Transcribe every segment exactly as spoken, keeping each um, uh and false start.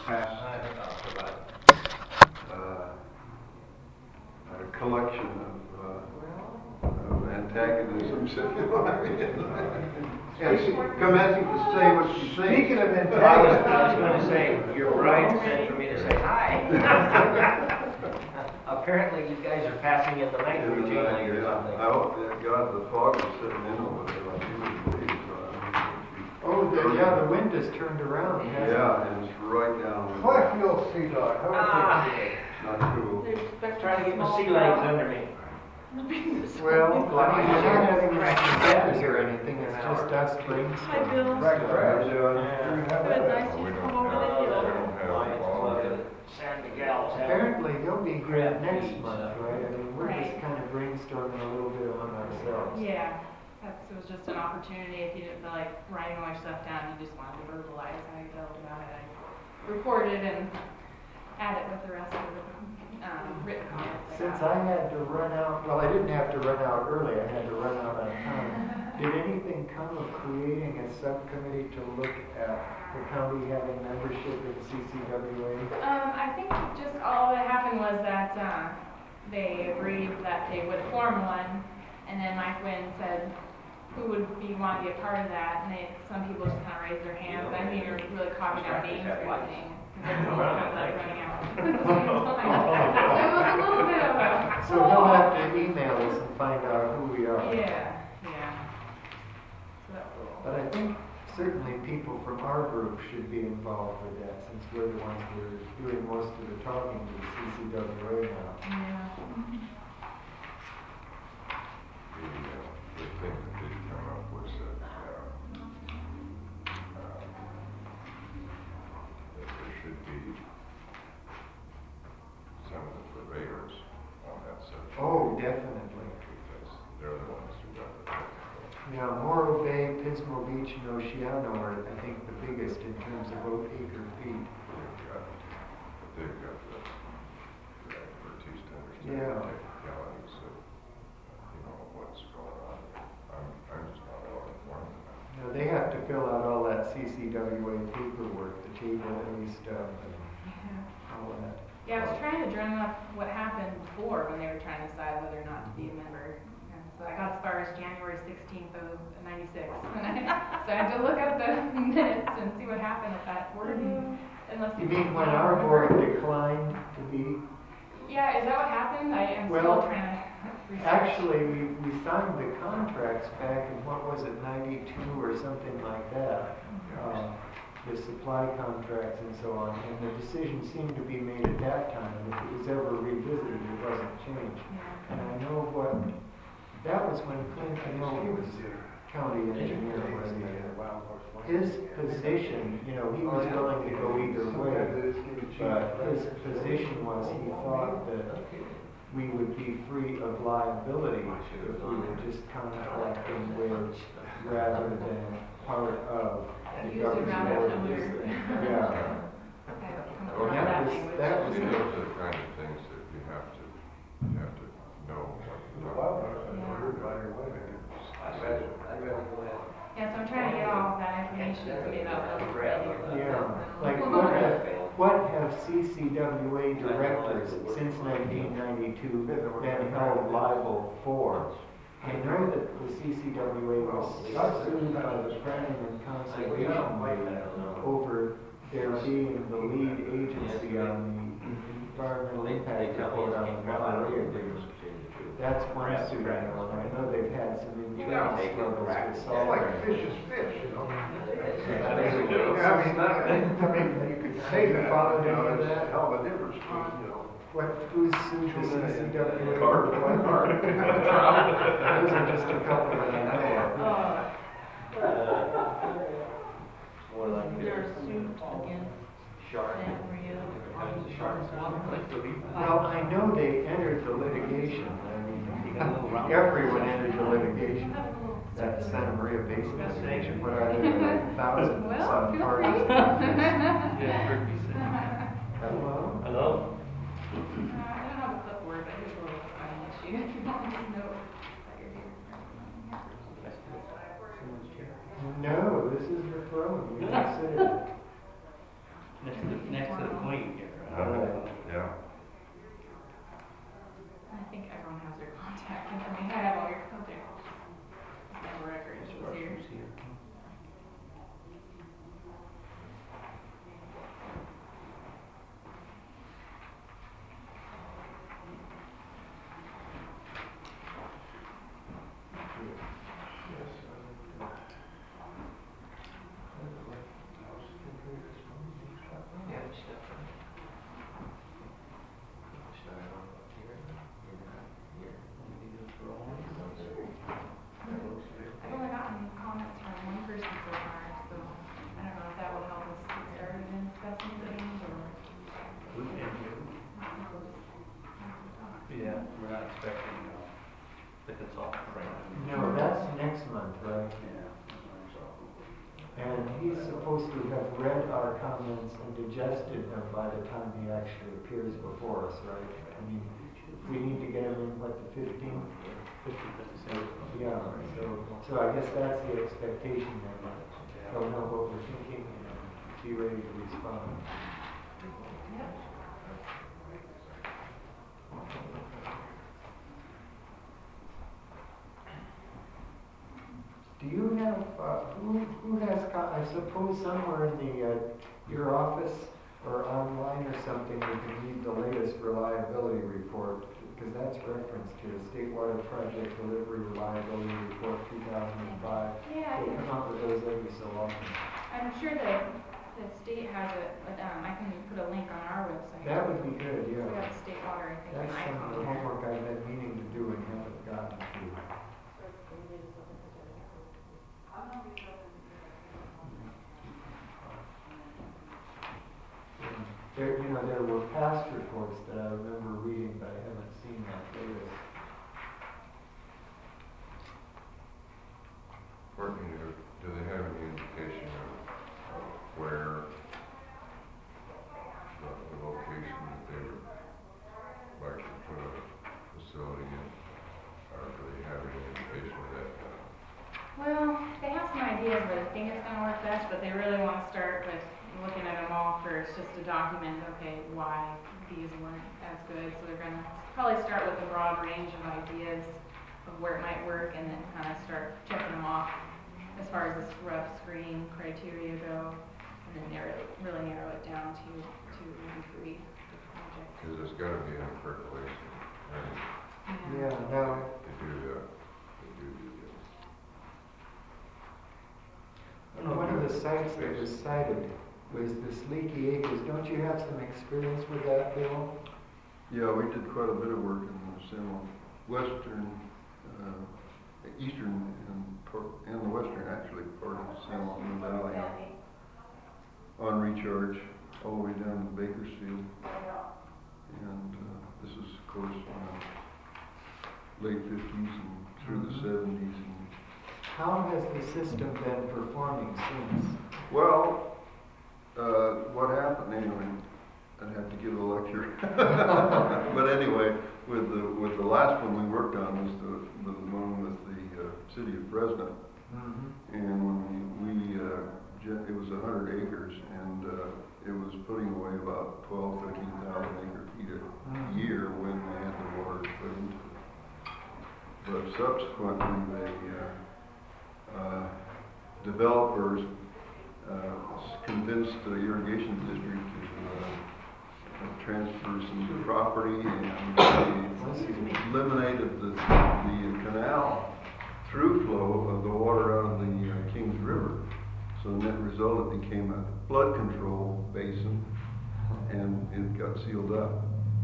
past uh, a collection of, uh, of antagonisms, if you know what I mean. Yes, come at you to say what you think. Speaking of antagonism, I was, I was going to say, your bride meant for me to say hi. Apparently, you guys are passing in the night routinely or something. I hope that God, the fog is sitting in over there like you would believe. So oh, the, yeah, the wind has turned around. Hasn't yeah, it? and it's right down. Cleffield Sea Dog, how Ah. are they? Not cool. Trying to get my sea legs under me. Well, I mean, we're not having any Crack guests here or anything, it's just us brainstorming. Hi, Bill. Right, right. Good, nice to come over the hill. San Miguel. Apparently, he'll be here next month, right? I mean, we're just kind of brainstorming a little bit among ourselves. Yeah, that's, it was just an opportunity. If you didn't feel like writing all your stuff down, you just wanted to verbalize how you felt about it. I recorded and added with the rest of the um, written comments. Since I had to run out, well, I didn't have to run out early, I had to run out on time. Did anything come of creating a subcommittee to look at the county having membership in C C W A? Um, I think just all that happened was that uh, they agreed that they would form one, and then Mike Wynn said, who would be want to be a part of that? And they, some people just kind of raised their hands. I mean, you're really copying out names or anything. Because everyone's kind of like running out. It was a little bit of a... So he'll have to email us and find out who we are. Yeah, yeah. So that's a little... But I think certainly people from our group should be involved with that, since we're the ones who are doing most of the talking to the C C W A now. Yeah. The, uh, the thing that did come up was that, uh, uh, that there should be some of the purveyors on that subject. Oh, definitely. Because they're the ones who got the technical. Yeah, Morro Bay, Pismo Beach, and Oceano are, I think, the biggest in terms of acre feet. They've got, but they've got the, the expertise to understand Yeah. the technicalities of, you know, what's going on. I'm, I'm just not well informed enough. You know, they have to fill out all that C C W A paperwork, the table A stuff, and Yeah. all that. Yeah, I was trying to drum up what happened before when they were trying to decide whether or not to be a member. And so I got as far as January sixteenth of ninety-six. And I, so I had to look up the minutes and see what happened at that board meeting. Unless You mean when our board declined to be? Yeah, is that what happened? I am Well, still trying to research. Actually, we, we signed the contracts back in, what was it, ninety-two or something like that. Um, the supply contracts and so on, and the decision seemed to be made at that time. If it was ever revisited, it wasn't changed. Yeah. And I know what, that was when Clint, I know he was county engineer, was he? His position, you know, he was willing to go either way, but his position was he thought that we would be free of liability if we were just contracting with rather than part of the Usually rather government. similar. Yeah. I've come Well, across that was, language. that was See, good. those are the kind of things that you have to, you have to know what you're talking about. Yeah, so I'm trying to get all of that information to me about those already. Yeah, like what have, what have C C W A directors since nineteen ninety-two been held liable for? I know that the C C W A was sued by the Planning and Conservation League over their being the lead agency on the environmental impact report on the Monterey Agreement. That's one suit I know, and I know they've had some internal struggles with It's solving. like fish is fish, you know. Yeah, I mean, I mean, you could say you followed any of that. Hell of a difference, you know. What, who's sued the C C W A? Carp. Those are just a couple that I know More like Is there a suit against San Maria on the shark's water? of. Well, I know they entered the litigation. I mean, everyone entered the litigation. That Santa Maria Basin litigation, what are there, like a thousand Well, some feel parties? free. Hello? Hello? Uh, I don't have a clipboard, but here's a little sign issue if you want to know that you're here. No, this is your throne. You consider it. Next to, next to read our comments and digested them by the time he actually appears before us, right? I mean, we need to get him in, what, the fifteenth? Yeah, so, so I guess that's the expectation then. He'll know what we're thinking and be ready to respond. Do you have, uh, who, who has, co- I suppose somewhere in the, uh, your office or online or something, you can read the latest reliability report, because that's referenced here, State Water Project Delivery Reliability Report two thousand five. Yeah, I They can- come out with those every so often. I'm sure that the state has it, but um, I can put a link on our website. That would be good, We yeah. have state water, I think, That's an some of icon the there. homework I've been meaning to do and haven't gotten to. There, you know, there were past reports that I remember reading, but I haven't seen that latest. Courtney, do do they have any indication of, of where the, the location that they would like to put a facility in? Or do they have any indication of that now? Well, they have some ideas where they think it's going to work best, but they really want to start with looking at them all first, just to document, okay, why these weren't as good. So they're going to probably start with a broad range of ideas of where it might work, and then kind of start checking them off as far as this rough screening criteria go, and then narrow, really narrow it down to two, maybe three projects. Because it's got to be in a correct place, right? Yeah, now, To do the, to do the, one of the sites that was cited was this Leaky Acres. Don't you have some experience with that, Bill? Yeah, we did quite a bit of work in the San western, uh, eastern and part, and the western actually part of the San Joaquin Valley on recharge all the way down to Bakersfield. And uh, this is, of course, you know, late fifties and through the seventies. And How has the system been performing since? well, uh, what happened anyway? I'd have to give a lecture. But anyway, with the with the last one we worked on was the the one with the uh, city of Fresno, Mm-hmm. and when we, we uh, ge- it was a hundred acres, and uh, it was putting away about twelve, thirteen thousand acre feet a Mhm. year when they had the water put into it. But subsequently, they uh, uh, developers uh, convinced the irrigation district to uh, transfer some property, and they eliminated the, the canal through flow of the water out of the uh, Kings River. So the net result, it became a flood control basin, and it got sealed up.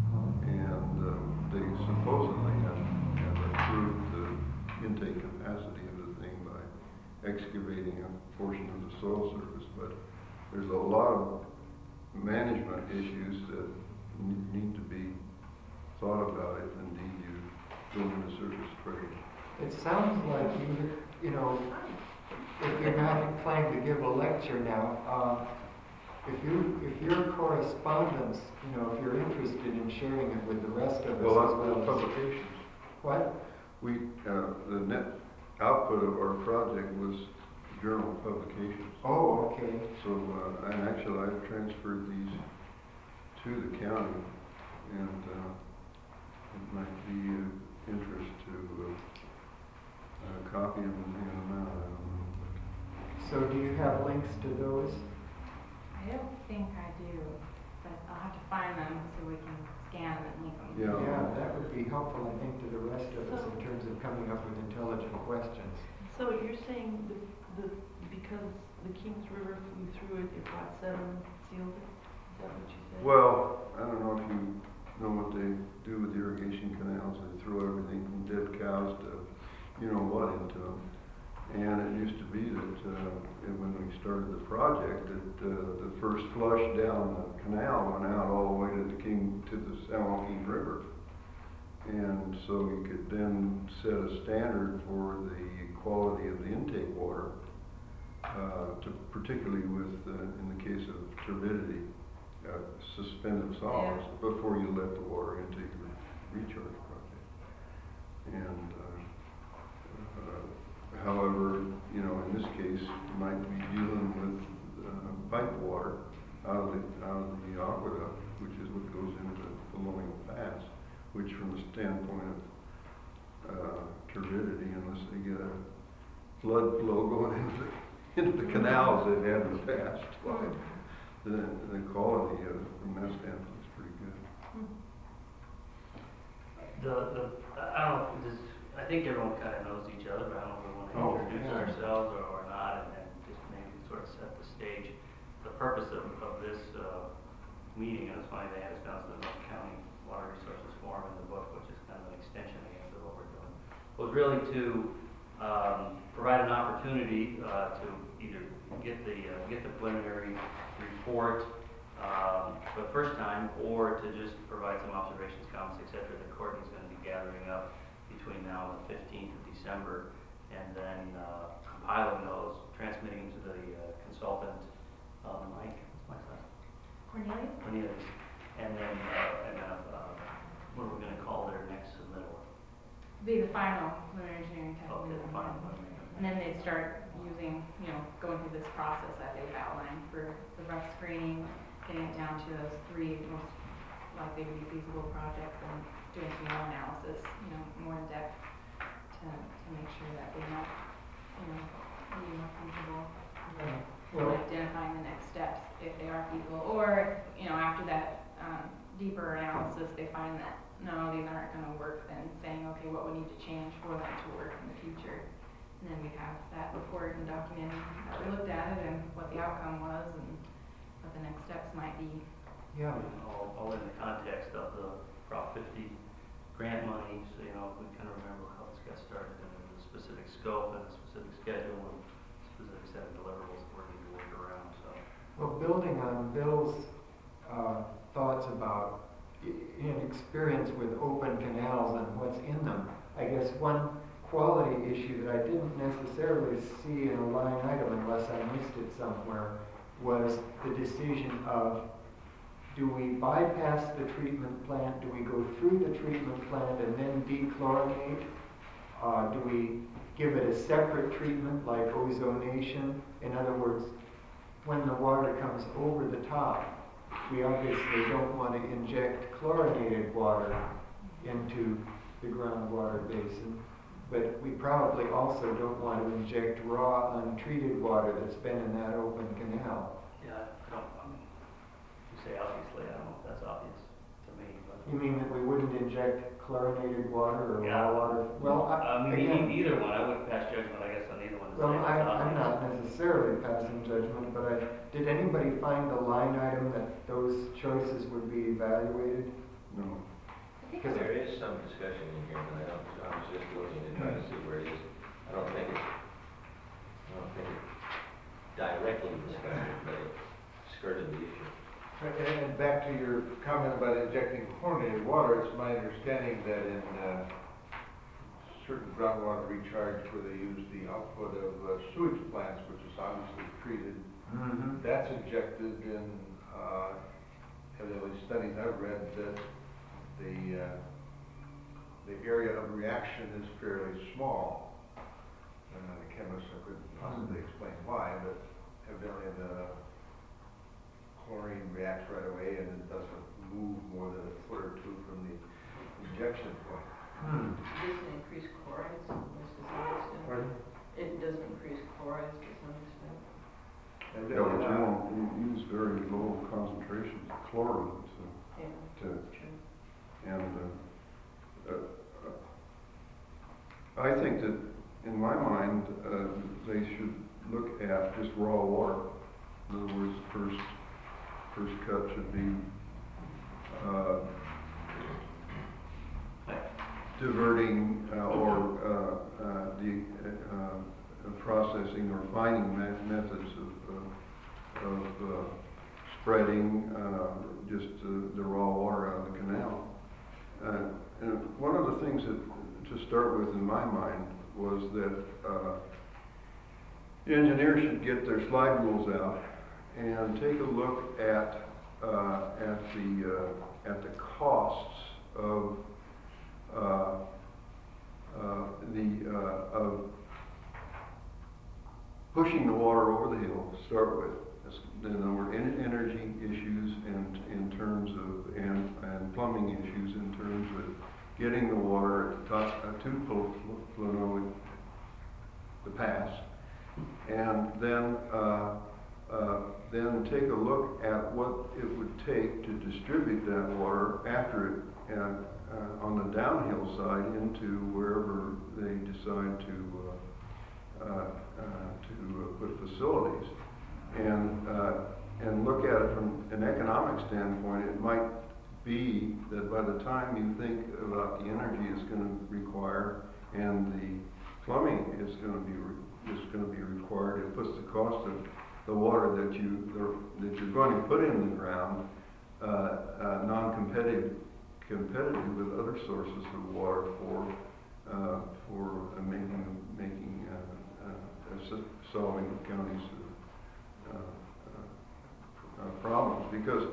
And uh, they supposedly have, have improved the intake capacity of the thing by excavating a portion of the soil surface. But there's a lot of management issues that n- need to be thought about if indeed you go into surface spraying. It sounds like you, you know, if you're not inclined to give a lecture now, uh, if you, if your correspondence, you know, if you're interested in sharing it with the rest of us Well, as that's well the as- publications. What? We, uh, the net output of our project was journal publications. Oh, okay. So, uh, and actually I've transferred these to the county, and uh, it might be of interest to uh, uh, copy them and hand them out. I don't know. So do you have links to those? I don't think I do, but I'll have to find them so we can scan them and link them. Yeah. Yeah, that would be helpful, I think, to the rest of us in terms of coming up with intelligent questions. So you're saying the, the, because the Kings River flew through it, it brought sediment, sealed it? Is that what you said? Well, I don't know if you know what they do with irrigation canals. They throw everything from dead cows to you know what into them. And it used to be that uh, when we started the project, that uh, the first flush down the canal went out all the way to the King to the San Joaquin River. And so you could then set a standard for the quality of the intake water. uh, to, particularly with, uh, in the case of turbidity, uh, suspended solids before you let the water into your recharge project. And, uh, uh, however, you know, in this case, you might be dealing with uh, pipe water out of the, out of the aqueduct, which is what goes into the Colonial Pass, which from the standpoint of uh, turbidity, unless they get a flood flow going into the, into the canals they've had in the past, the, the quality of it from that standpoint is pretty good. The, the, I don't know, this, I think everyone kind of knows each other, but I don't know if we want to Oh, introduce yeah. ourselves or, or not, and then just maybe sort of set the stage. The purpose of, of this, uh, meeting, and it's funny they had us down to the North County Water Resources Forum in the book, which is kind of an extension, I guess, of what we're doing, was really to, um, provide an opportunity, uh, to either get the, uh, get the preliminary report, um, for the first time, or to just provide some observations, comments, et cetera, that Courtney's going to be gathering up between now and the fifteenth of December, and then uh, compiling those, transmitting them to the uh, consultant, uh, Mike, what's Mike's last? Cornelius? Cornelius, and then, uh, and then uh, what are we going to call their next submittal? Be the final preliminary engineering technical. Okay, the final preliminary. And then they start using, you know, going through this process that they've outlined for the rough screening, getting it down to those three most likely to be feasible projects, and doing some more analysis, you know, more in depth to, to make sure that they know, you know, be more comfortable Well, with identifying the next steps if they are feasible. Or, you know, after that um, deeper analysis, they find that no, these aren't going to work, then saying, okay, what would need to change for them to work in the future. And then we have that report and documenting that we looked at it and what the outcome was and what the next steps might be. yeah, All, all in the context of the Prop fifty grant money, so, you know, we kind of remember how this got started, and there's a specific scope and a specific schedule and specific set of deliverables that we're going to work around, so. well, building on Bill's uh, thoughts about an experience with open canals and what's in them, I guess one quality issue that I didn't necessarily see in a line item unless I missed it somewhere was the decision of, do we bypass the treatment plant, do we go through the treatment plant and then dechlorinate? Uh, do we give it a separate treatment like ozonation? In other words, when the water comes over the top, we obviously don't want to inject chlorinated water into the groundwater basin, but we probably also don't want to inject raw, untreated water that's been in that open canal. Yeah, I don't, I mean, you say obviously, I don't know if that's obvious to me, but. You mean that we wouldn't inject chlorinated water or Yeah. raw water? Well, I, I mean, again, e- either one, I wouldn't pass judgment, I guess, on either one. to well, say I, it's I'm obvious. not necessarily passing judgment, but I, did anybody find the line item that those choices would be evaluated? No. There is some discussion in here, but I don't, I was just looking to try to see where it is. I don't think it, I don't think it directly discussed it, but it skirted the issue. And, and back to your comment about injecting chlorinated water, it's my understanding that in uh, certain groundwater recharge where they use the output of uh, sewage plants, which is obviously treated, Mm-hmm. that's injected in, uh, evidently studies I've read that the, uh, the area of reaction is fairly small. I'm not a chemist, so I couldn't possibly explain why, but evidently the chlorine reacts right away and it doesn't move more than a foot or two from the injection point. Hmm. It doesn't increase chlorides to some extent. Pardon? It doesn't increase chlorides to some extent. Yeah, but Evidently you not. won't, you use very low concentrations of chlorine to, Yeah, to, true. and, uh, uh, I think that, in my mind, uh, they should look at just raw water. In other words, first, first cut should be, uh, diverting, uh, or, uh, uh, the, uh, processing or finding me- methods of, uh, of, uh, spreading, uh, just uh, the raw water out of the canal. Uh, and one of the things that, to start with in my mind, was that uh, the engineers should get their slide rules out and take a look at, uh, at the, uh, at the costs of, uh, uh, the, uh, of pushing the water over the hill to start with. Then there were en- energy issues and in terms of, and, and plumbing issues in terms of getting the water at the top, uh, to Pl- Plano, the pass. And then, uh, uh, then take a look at what it would take to distribute that water after it, uh, uh, on the downhill side into wherever they decide to, uh, uh, uh, to uh, put facilities. And, uh, and look at it from an economic standpoint. It might be that by the time you think about the energy it's going to require and the plumbing is going to be re- is going to be required, it puts the cost of the water that you the, that you're going to put in the ground uh, uh, non-competitive competitive with other sources of water for uh, for uh, making making uh, uh, solving the county's uh, uh, uh, problems. Because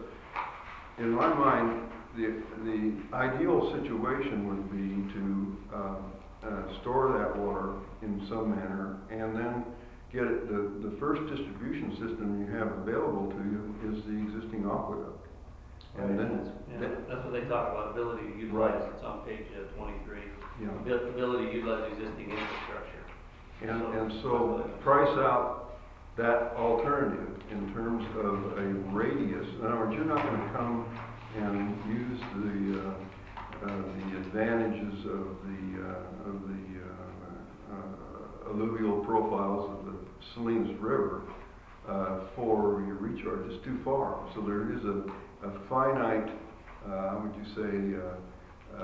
in my mind, the the ideal situation would be to uh, uh, store that water in some manner, and then get it. The the first distribution system you have available to you is the existing aqueduct, and then That's, yeah, that, that's what they talk about, ability to utilize, it's on page uh, twenty-three. you know, Abil- Ability to utilize existing infrastructure. and So- and so price out that alternative in terms of a radius. In other words, you're not going to come and use the uh, uh, the advantages of the uh, of the uh, uh, alluvial profiles of the Salinas River uh, for your recharge. It's too far. So there is a, a finite, uh, how would you say, uh, uh,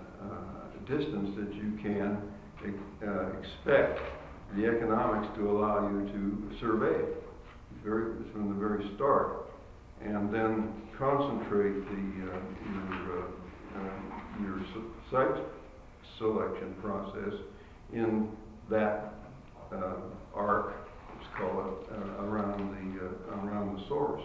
uh, distance that you can uh, expect the economics to allow you to survey very, from the very start, and then concentrate the uh, your uh, uh, your site selection process in that uh, arc, let's call it, uh, around the uh, around the source.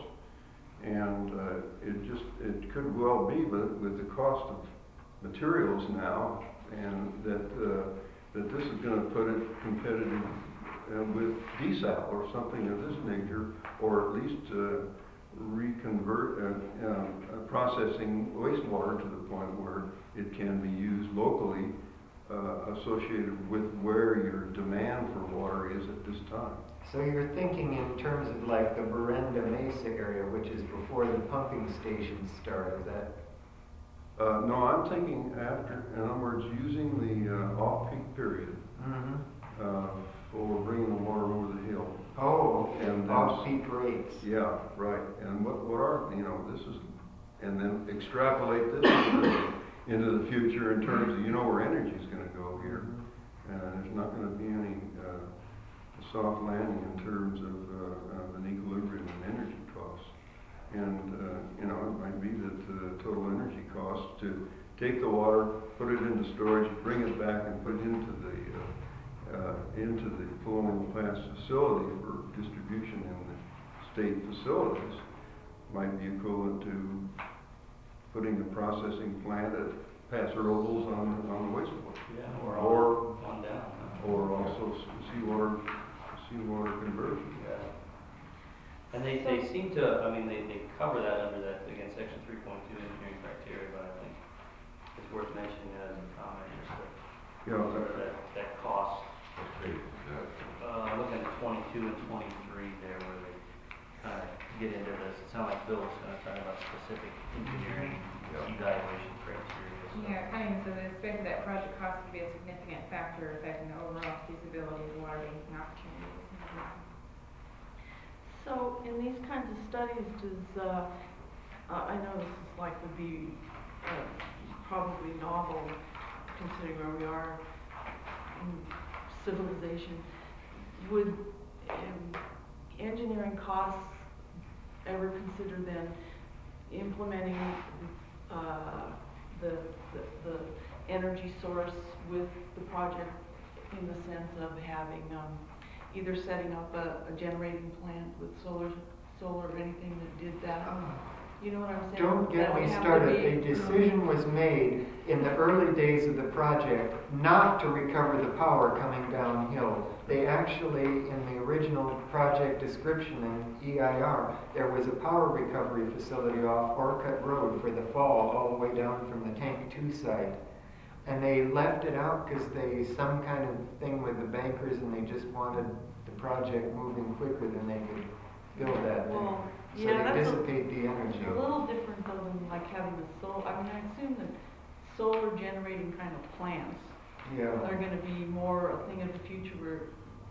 And uh, it just it could well be, but with the cost of materials now, and that uh, that this is going to put it competitive uh, with desal or something of this nature, or at least uh, reconvert uh, um, uh, processing wastewater to the point where it can be used locally, uh, associated with where your demand for water is at this time. So you're thinking in terms of like the Berenda Mesa area, which is before the pumping stations start, is that? Uh, no, I'm thinking after, in other words, using the uh, off-peak period Mm-hmm. uh, for bringing the water over the hill. Oh, okay. And Off-peak rates. Yeah, right. And what, what are, you know, this is, and then extrapolate this into the, into the future in terms of, you know, where energy is going to go here. And there's not going to be any uh, soft landing in terms of, uh, of an equilibrium in energy costs. And, uh, you know, it might be that the total energy cost to take the water, put it into storage, bring it back and put it into the, uh, uh, into the colonial plants facility for distribution in the state facilities might be equivalent to putting a processing plant at Paso Robles on, on the wastewater. Yeah, or, Or, on down. or also seawater, seawater conversion. Yeah. And they, they seem to, I mean, they, they cover that under that, again, section three point two engineering criteria, but I think it's worth mentioning that as a comment, just that, You know, uh, that, that cost. What page is that? Uh, I'm looking at twenty-two and twenty-three there, where they kind of get into this. It sounds like Bill was kind of talking about specific engineering evaluation criteria. So. Yeah, kind of says it's expected that project cost would be a significant factor affecting the overall feasibility of the water banking opportunities. So in these kinds of studies, does, uh, uh, I know this is like would be uh, probably novel considering where we are in civilization, would um, engineering costs ever consider then implementing uh, the, the, the energy source with the project in the sense of having um, either setting up a, a generating plant with solar, solar or anything that did that? You know what I'm saying? Don't get That would me have to started. be- A decision was made in the early days of the project not to recover the power coming downhill. They actually, in the original project description in E I R, there was a power recovery facility off Orcutt Road for the fall, all the way down from the Tank two site. And they left it out because they, some kind of thing with the bankers, and they just wanted the project moving quicker than they could build that thing. Well, So yeah, they that's a- dissipate the energy. A little different though than like having the sol, I mean, I assume that solar generating kind of plants Yeah. are gonna be more a thing of the future where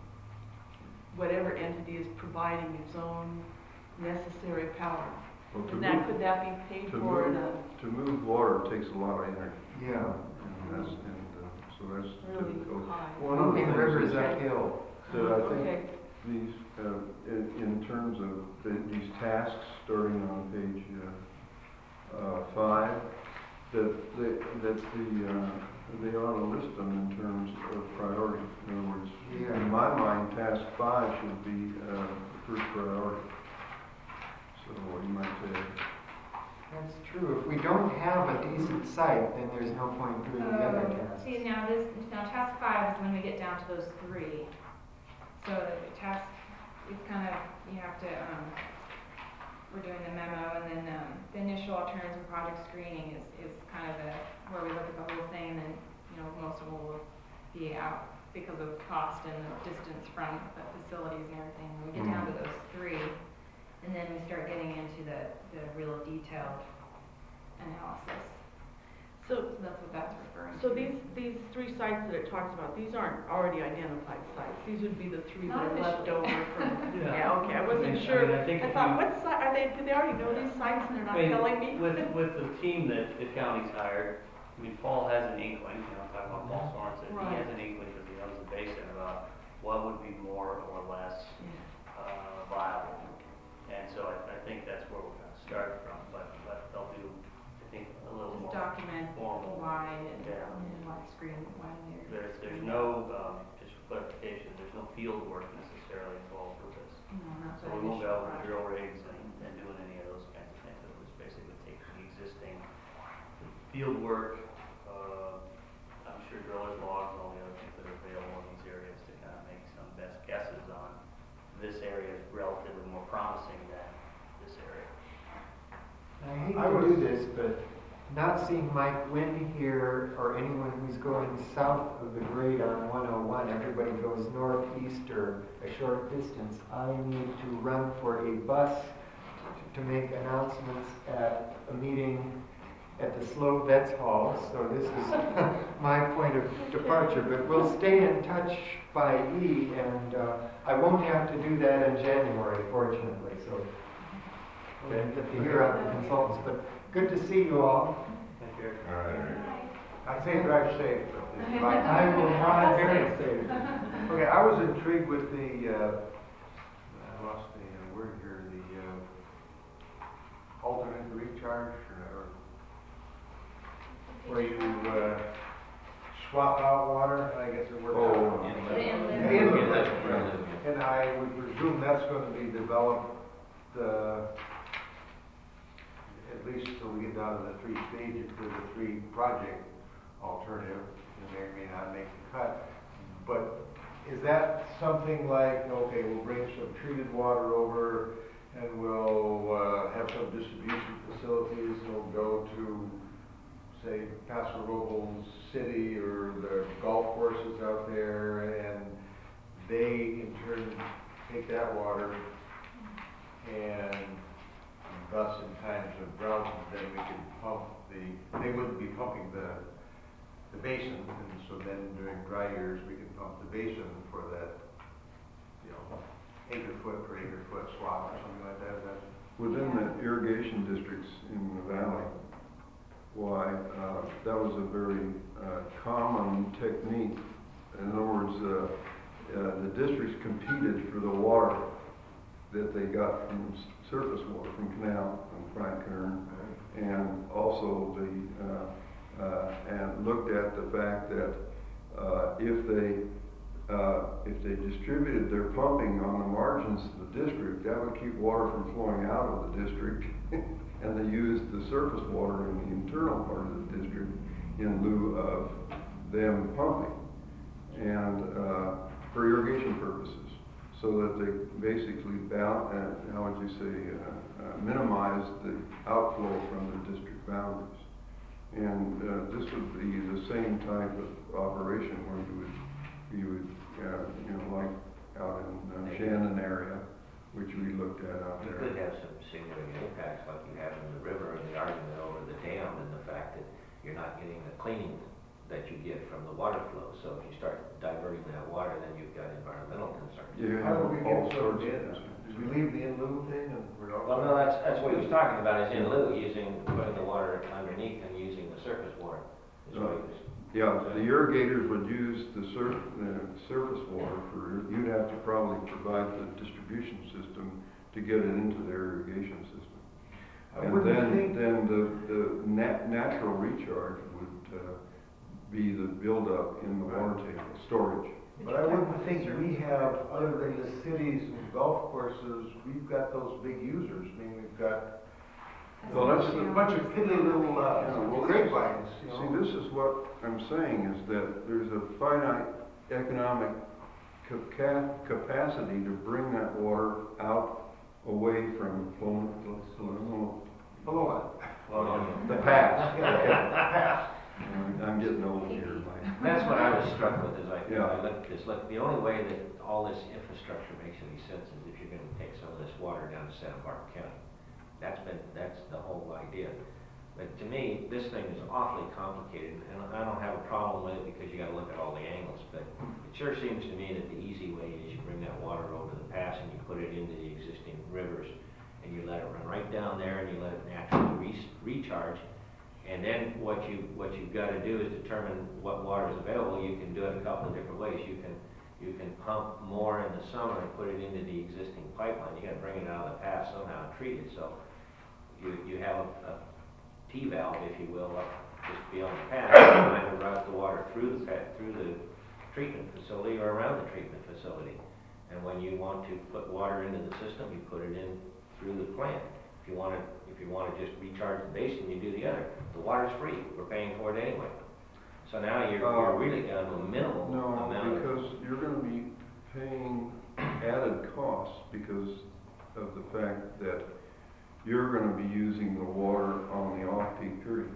whatever entity is providing its own necessary power. Well, to And that, move- could that be paid To for in move, a, to move water takes a lot of energy, Yeah. and that's, and, uh, so that's really difficult. high? One of the Moving things rivers is uphill. that I Okay. think these, uh, in, in terms of the, these tasks, starting on page, uh, uh, five, that they, that the, uh, they ought to list them in terms of priority. In other words, Yeah. in my mind, task five should be, uh, the first priority. So you might say, That's true. If we don't have a decent site, then there's no point doing the other Um, tasks. see, now this, now task five is when we get down to those three. So the task, it's kind of, you have to, um, we're doing the memo, and then, um, the initial alternatives and project screening is, is kind of the, where we look at the whole thing, and, you know, most of them will be out because of cost and the distance from the facilities and everything. When we get down to those three, and then we start getting into the, the real detailed analysis. So, So that's what that's referring to. so these, these three sites that it talks about, these aren't already identified sites. These would be the three Not that are left officially. over from, Yeah. yeah, okay, I I wasn't mean, sure. I mean, I think if thought, you- what site, are they, do they already know these sites and they're not I mean, telling me? With, with the team that the county's hired, I mean, Paul has an inkling, you know, I'm talking about Paul Sorensen, he Right. has an inkling because he knows the basin about what would be more or less Yeah. uh, viable. And so I, I think that's where we're gonna start from, but, but they'll do, I think, a little Just more document formal. why and, Yeah. and what screen, why they're. There's, there's no, um, just for clarification, there's no field work necessarily involved with this. No, not So the we won't go initial out with project. drill rigs and, and doing any of those kinds of things. It'll just basically take the existing field work, uh, I'm sure drillers, logs, and all the other things that are available in these areas to kind of make some best guesses on this area is relatively more promising than this area. I hate I to was- do this, but not seeing Mike Wynn here or anyone who's going south of the grade on one oh one, everybody goes northeast or a short distance. I need to run for a bus to make announcements at a meeting at the Slow Vets Hall, so this is my point of departure, but we'll stay in touch by E, and uh, I won't have to do that in January, fortunately, so we'll get to hear out the consultants, but good to see you all. Thank you, Eric. All right. I say drive safe, but it's my- I will try very safe. Okay, I was intrigued with the, uh, I lost the uh, word here, the, uh, alternate recharge, or, where you, uh, swap out water, I guess it works out. Oh. The inlet. The inlet. Inlet. And I would presume that's gonna be developed, uh, at least till we get down to the three stages, to the three project alternative, and may or may not make the cut. But is that something like, okay, we'll bring some treated water over, and we'll, uh, have some distribution facilities, and we'll go to, say, Paso Robles City, or the golf courses out there, and they in turn take that water, and thus in times of drought, then we can pump the, they wouldn't be pumping the, the basin, and so then during dry years, we can pump the basin for that, you know, acre foot per acre foot swap or something like that, that's. within the irrigation districts in the valley, why, uh, that was a very uh, common technique. In other words, uh, uh, the districts competed for the water that they got from s- surface water, from canal, from Frank Kern, and also the, uh, uh, and looked at the fact that uh, if they uh, if they distributed their pumping on the margins of the district, that would keep water from flowing out of the district. And they used the surface water in the internal part of the district in lieu of them pumping. And, uh, for irrigation purposes, so that they basically bound, uh, how would you say, uh, uh, minimize the outflow from the district boundaries. And uh, this would be the same type of operation where you would, you would, uh, you know, like out in uh, Shannon area, which we looked at out You there. could have some significant impacts like you have in the river, or the argument over the dam, and the fact that you're not getting the cleaning that you get from the water flow. So if you start diverting that water, then you've got environmental concerns. You How have did we all get so sorts of in? concerns. Did we leave the in lieu thing and we're all? Well, no, that's, that's what he was talking about, is in lieu, using, putting the water underneath and using the surface water. Is what he was. Yeah, the irrigators would use the sur- the surface water for, you'd have to probably provide the distribution system to get it into their irrigation system. I And wouldn't then, think, then the, the nat- natural recharge would, uh, be the buildup in the water table, storage. but I wouldn't think we have, other than the cities and golf courses, we've got those big users. I mean, we've got Well, that's a bunch of piddly little, uh, Yeah, well, grapevines, you know. See, this is what I'm saying, is that there's a finite economic capa- capacity to bring that water out away from Plum, Plum, Hello. the pass. Yeah, pass. I'm getting old here, Mike. That's what I was struck with, is I, Yeah. I looked at this, look, the only way that all this infrastructure makes any sense is if you're gonna take some of this water down to Santa Barbara County. That's been, that's the whole idea. But to me, this thing is awfully complicated, and I don't have a problem with it because you gotta look at all the angles, but it sure seems to me that the easy way is you bring that water over the pass and you put it into the existing rivers, and you let it run right down there, and you let it naturally re- recharge. And then what you, what you've gotta do is determine what water is available. You can do it a couple of different ways. You can, you can pump more in the summer and put it into the existing pipeline. You gotta bring it out of the pass somehow and treat it, so you, you have a, a T-valve, if you will, up just beyond the pass, and either route the water through the, pa- through the treatment facility or around the treatment facility. And when you want to put water into the system, you put it in through the plant. If you wanna, if you wanna just recharge the basin, you do the other. The water's free, we're paying for it anyway. So now you're, Uh, you're really down to a minimal No, amount of. because you're gonna be paying added costs because of the fact that you're gonna be using the water on the off-peak period.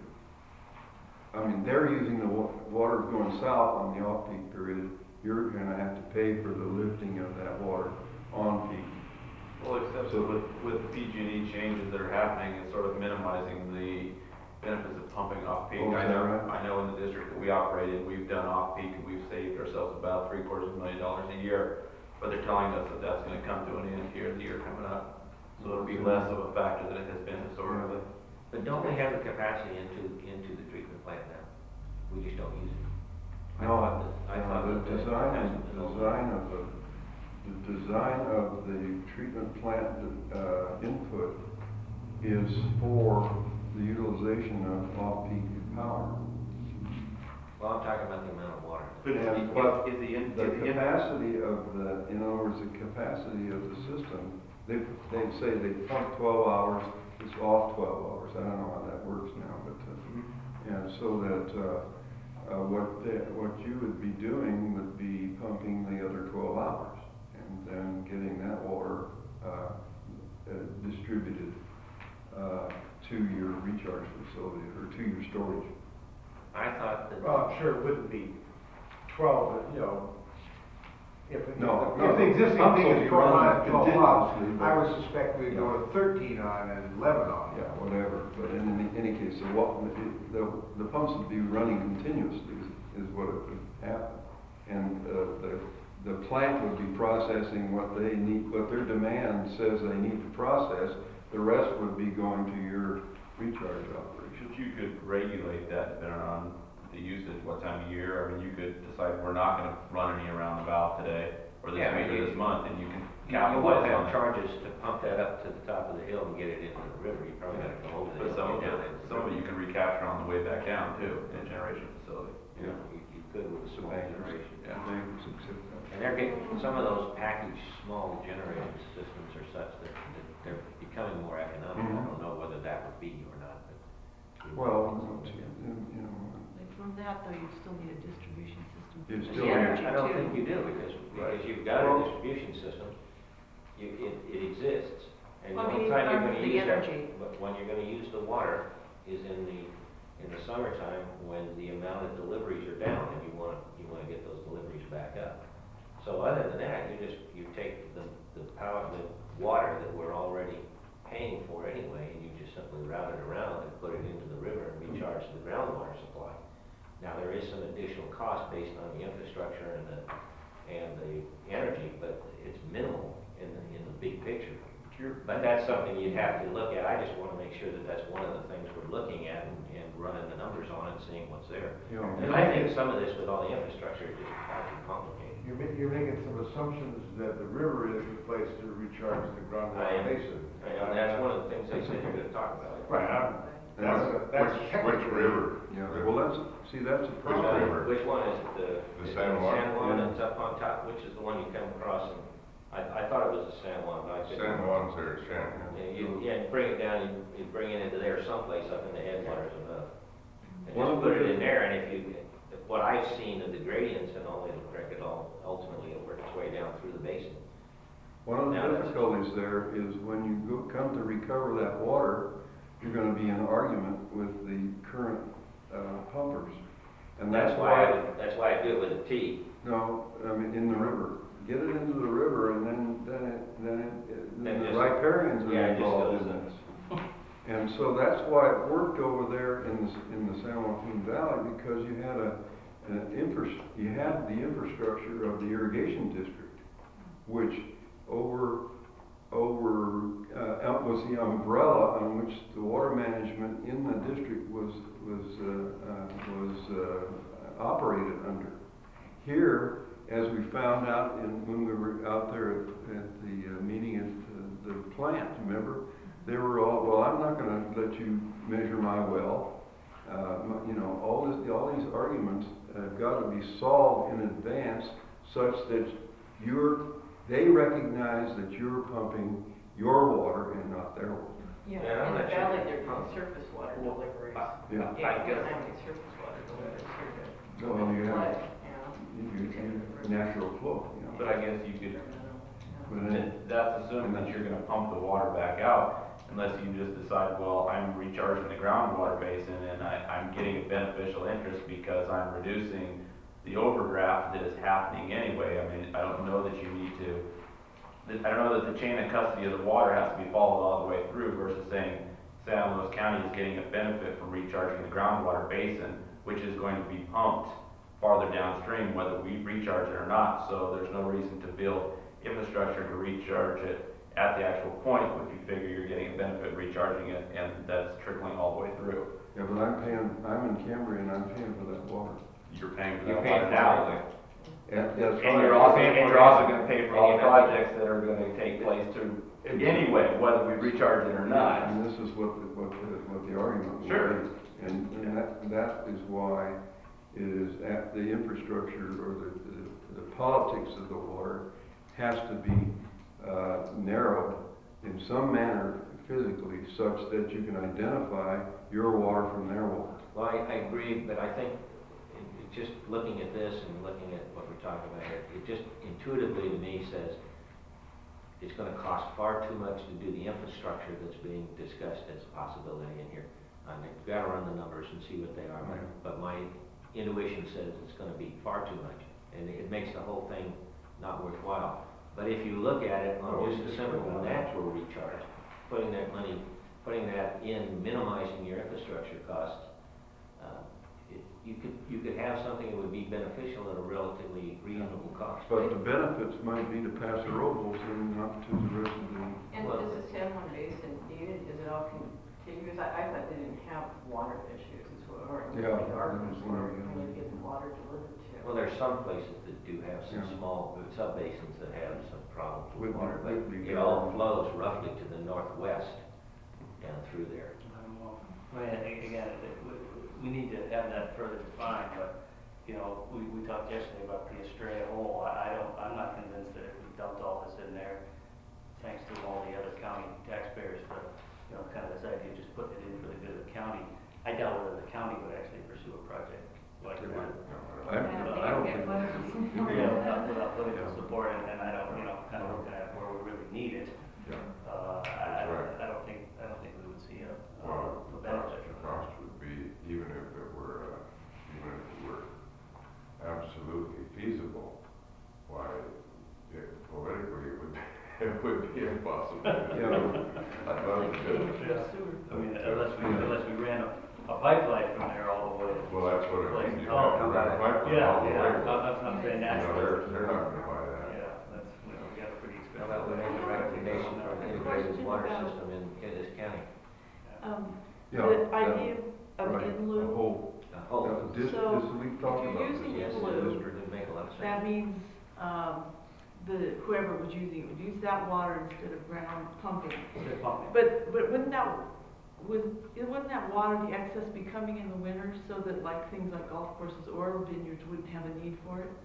I mean, they're using the wa- water going south on the off-peak period. You're gonna have to pay for the lifting of that water on peak. Well, except that with, with the P G and E changes that are happening, it's sort of minimizing the benefits of pumping off-peak. Oh, is I that know, right? I know in the district that we operate in, we've done off-peak and we've saved ourselves about three quarters of a million dollars a year. But they're telling us that that's gonna come to an end here, the year coming up. So it'll be less of a factor than it has been historically. But don't we have the capacity into, into the treatment plant now? We just don't use it. I No, thought that, I no, thought the that the design, capacity was over. design of the, the design of the treatment plant, uh, input is for the utilization of off-peak power. Well, I'm talking about the amount of water. But is And the, what is the, in- The is the impact, capacity of the, in other words, the capacity of the system, they, they say they pump twelve hours, it's off twelve hours. I don't know how that works now, but, uh, and so that, uh, uh, what they, what you would be doing would be pumping the other twelve hours and then getting that water, uh, uh, distributed, uh, to your recharge facility or to your storage. I thought that. Well, I'm sure it wouldn't be twelve, but, you know, if, if, No, if no, the existing pumps thing will is be twelve running on, twelve off, continuously, but- I would suspect we'd go to thirteen on and eleven off. Yeah, whatever, but in any, any case, the, wa- the, the pumps would be running continuously is, is what it would happen. And, uh, the, the plant would be processing what they need, what their demand says they need to process. The rest would be going to your recharge operation. but you could regulate that depending on the usage, what time of year. I mean, you could decide we're not gonna run any around the valve today, or this Yeah, week or you- this month, and you can You you capitalize will on have that. charges to pump that up to the top of the hill and get it into the river. You probably gotta go over the But hill some of and get down it, into the some of it river. you can recapture on the way back down too, in a generation facility. You know, you, you could with a small generation. Yeah. Bankers accept that. And they're getting, some of those packaged small generating systems are such that, that they're becoming more economic. I Mhm. don't know whether that would be or not, but. we Well, might get some, yeah. you know, Like from that though, you still need a distribution system. You for still the need- energy I don't too. think you do, because, because Right. you've got Well- a distribution system, you, it, it exists. And the Well, I only mean, time you're from gonna the use that, energy. but when you're gonna use the water is in the, in the summertime, when the amount of deliveries are down, and you wanna, you wanna get those deliveries back up. So other than that, you just, you take the, the power, the water that we're already paying for anyway, and you just simply route it around and put it into the river and recharge the groundwater supply. Now, there is some additional cost based on the infrastructure and the, and the energy, but it's minimal in the, in the big picture. But that's something you'd have to look at. I just wanna make sure that that's one of the things we're looking at and, and running the numbers on and seeing what's there. you know. And I think some of this with all the infrastructure is just far too complicated. You're, ma- you're making some assumptions that the river is the place to recharge the I groundwater am. basin. And that's one of the things they said they're gonna talk about. Right, I'm, that's, a- that's. Which, which river? Yeah, well, that's, see, that's a Which problem. river? Which one is it? The, The is it San Juan? San Juan Yeah. that's up on top, which is the one you come across and, I, I thought it was the San Juan, but I couldn't. San Juan's there, Shannon. Yeah, you, yeah, bring it down, you, you bring it into there someplace up in the headwaters enough. And One of just put the- it in there, and if you, what I've seen of the gradients and all, it'll correct it all, ultimately it'll work its way down through the basin. One of the Now, that's- difficulties there is when you go, come to recover that water, you're gonna be in argument with the current, uh, pumpers. And That's why, I would- that's why I do it with a T. No, I mean, in the river. Get it into the river and then, then it, then it, Then the just- riparians yeah, are it just involved goes in in. this. And so that's why it worked over there in the, in the San Joaquin Valley, because you had a, an infra, you had the infrastructure of the irrigation district, which over, over, uh, was the umbrella on which the water management in the district was, was, uh, uh, was, uh, operated under. Here, as we found out in, when we were out there at, at the uh, meeting at uh, the plant, remember? They were all, well, I'm not gonna let you measure my well. Uh, my- you know, all this, all these arguments have gotta be solved in advance such that you're, they recognize that you're pumping your water and not their water. Yeah, Yeah, I'm in the not sure. valley, there'd be surface water deliveries. I- Yeah. Yeah, we don't have any surface water deliveries here Well, you to have, flood, yeah. you, you, you- natural flow, you know. But I guess you could, But then, that- that's assuming that you're gonna pump the water back out, unless you just decide, well, I'm recharging the groundwater basin and I, I'm getting a beneficial interest because I'm reducing the overdraft that is happening anyway. I mean, I don't know that you need to, that- I don't know that the chain of custody of the water has to be followed all the way through versus saying San Luis County is getting a benefit from recharging the groundwater basin, which is going to be pumped farther downstream, whether we recharge it or not. So there's no reason to build infrastructure to recharge it at the actual point, if you figure you're getting a benefit recharging it, and that's trickling all the way through. yeah, but I'm paying, I'm in Cambria and I'm paying for that water. You're paying for You're that paying water for now. it. And that's And right. you're also, paying and for you're it. also gonna pay for all the And you have to- projects that are gonna take place to, anyway, whether we recharge it or not. And this is what, the- what the, what the argument will Sure. be. And, and that, that is why it is at the infrastructure or the, the, the politics of the water has to be, uh, narrowed in some manner physically such that you can identify your water from their water. Well, I, I agree, but I think, it, it just looking at this and looking at what we're talking about here, it just intuitively to me says it's gonna cost far too much to do the infrastructure that's being discussed as a possibility in here. I mean, we've gotta run the numbers and see what they are, but, but my intuition says it's gonna be far too much, and it makes the whole thing not worthwhile. But if you look at it on just a simple natural recharge, putting that money, putting that in, minimizing your infrastructure costs, uh, it, you could, you could have something that would be beneficial at a relatively reasonable cost. But the benefits might be to Paso Robles and not to the rest of the, And Well- does the San Juan Basin need it, is it all contiguous? I, I thought they didn't have water issues, is what, or Yeah, the arguments that's were, what I- we need to get the water delivered to. Well, there's some places that do have some Yeah. small sub-basins that have some problems with Whitney- water, but Whitney it all Garden. flows roughly to the northwest down through there. Well, again, it- we, we need to have that further defined, but you know, we, we talked yesterday about the Estrella hole. I, I don't, I'm not convinced that if we dumped all this in there, thanks to all the other county taxpayers, the, you know, kind of this idea of just putting it in for the good of the county. I doubt whether the county would actually pursue a project like They that. would, no, I, I don't. I don't think. Yeah, without, without political support, and, and I don't, you know, kind of looking at where we really need it. Yeah. Uh, I, I That's don't, right. I don't think, I don't think we would see a, Well, a the cost, benefit the from that. cost would be, even if it were, uh, even if it were absolutely feasible, why, it, politically, it would, it would be impossible to do. Yeah. I'd love to do it. Yeah. I mean, unless we, unless we ran a, a pipeline from there all the way. Well, that's what it means, you Oh, have to run a pipeline Yeah, all the way. yeah, I'm, I'm not saying You that's. know, they're, they're not gonna buy that. Yeah, that's, you know, we got a pretty expensive. How about we make a recommendation for an integrated water system in, in this county? Um, Yeah, the that- idea of Right, in the lieu, whole, A whole, uh, dis, So, dis, we've talked if about you're this. using yes, in it lieu, would would make a lot of sense. that means, um, the, whoever was using it would use that water instead of ground pumping. They're pumping. But, but wouldn't that, would, wouldn't that water, the excess, be coming in the winter so that like things like golf courses or vineyards wouldn't have a need for it?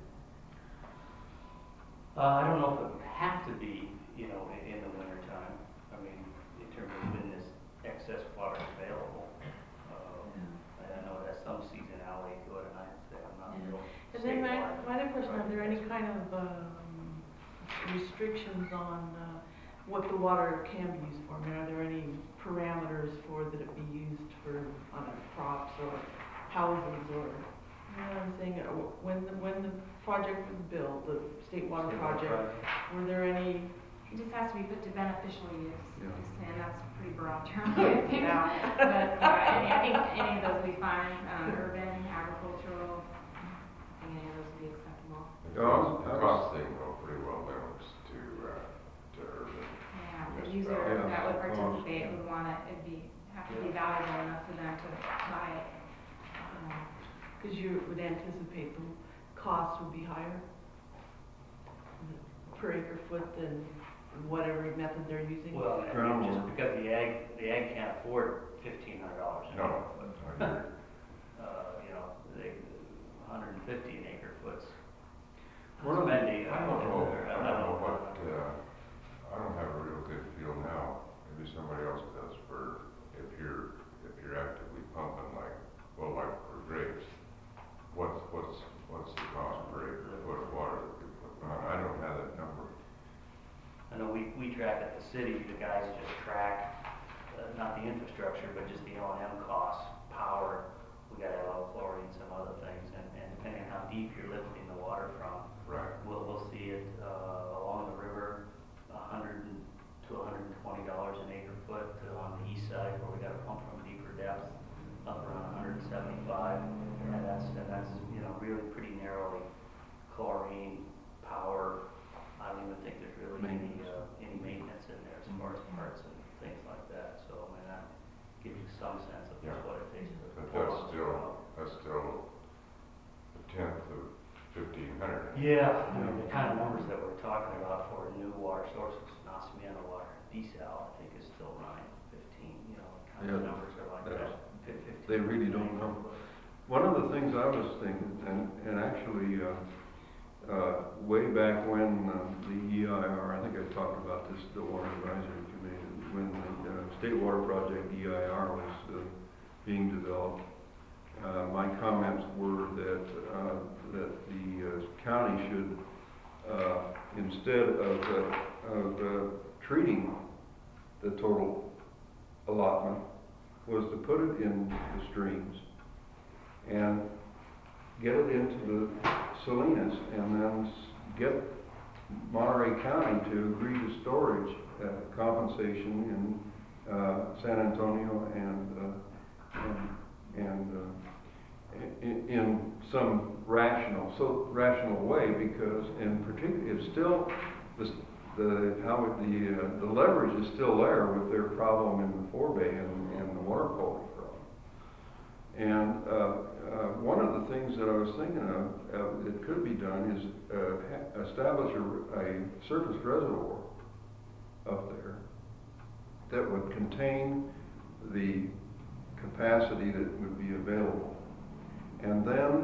Uh, I don't know if it would have to be, you know, in, in the winter time. I mean, in terms of when this excess water is available. Uh, and I know it has some seasonality to it, and I say I'm not Yeah. real. And then my, statewide my other question, are there any project kind of, um, restrictions on, uh, what the water can be used for? I mean, are there any parameters for that it be used for, I don't know, crops or houses or, you know what I'm saying? Uh, wh- When the, when the project was built, the state water State water project, were there any, It just has to be put to beneficial use, Yeah. and that's a pretty broad term, I think. Yeah. But, yeah, any, I think any of those would be fine, um, urban, agricultural, I think any of those would be acceptable. The Yeah, cost, I the was- cost thing will pretty well limits to, uh, to urban. Yeah, the Yes, user yeah, that would cost. participate would want it, it'd be, have to be valuable enough to them to buy it. Um, cause you would anticipate the cost would be higher per acre foot than whatever method they're using? Well, and Groundwater. just because the ag, the ag can't afford fifteen hundred dollars an No, acre foot. I agree. Uh, you know, they, one hundred and fifty an acre foot's One of the- spendy. I don't know, I I'm don't not- know what, uh, I don't have a real good feel now, maybe somebody else does, for if you're, if you're actively pumping like, well, like for grapes, what's, what's, what's the cost per acre foot of water that you're putting on? I don't have that number. I know we, we track at the city, the guys just track, uh, not the infrastructure, but just the O and M costs, power, we gotta allow chlorine, some other things, and, and depending on how deep you're lifting the water from, Right. we'll, we'll see it, uh, along the river, a hundred and, to a hundred and twenty dollars an acre foot, uh, on the east side, where we gotta pump from deeper depths, up around a hundred and seventy-five, and that's, and that's, you know, really pretty narrowly chlorine, power. I don't even think there's really any, uh, any maintenance in there as far as parts and things like that, so, I mean, that gives you some sense of Yeah. just what it takes to But pull that's on. still, that's still a tenth of fifteen hundred. Yeah, I mean, the kind of numbers that we're talking about for new water sources, Nasmiana water, desal, I think is still running fifteen, you know, kind of Yeah, numbers are like that's- that. fif- fifteen. They really don't know. One of the things I was thinking, and, and actually, uh, uh, way back when, uh, the E I R, I think I talked about this, the Water Advisory Committee, when the, uh, State Water Project E I R was, uh, being developed, uh, my comments were that, uh, that the, uh, county should, uh, instead of, uh, of, uh, treating the total allotment, was to put it in the streams and get it into the Salinas, and then s- get Monterey County to agree to storage uh, compensation in uh, San Antonio and uh, and, and uh, in, in some rational, so rational way, because in particular, it's still the the how it, the uh, the leverage is still there with their problem in the forebay and, and the water quality problem. And uh, uh, one of the things that I was thinking of uh, that could be done is uh, ha- establish a, a surface reservoir up there that would contain the capacity that would be available, and then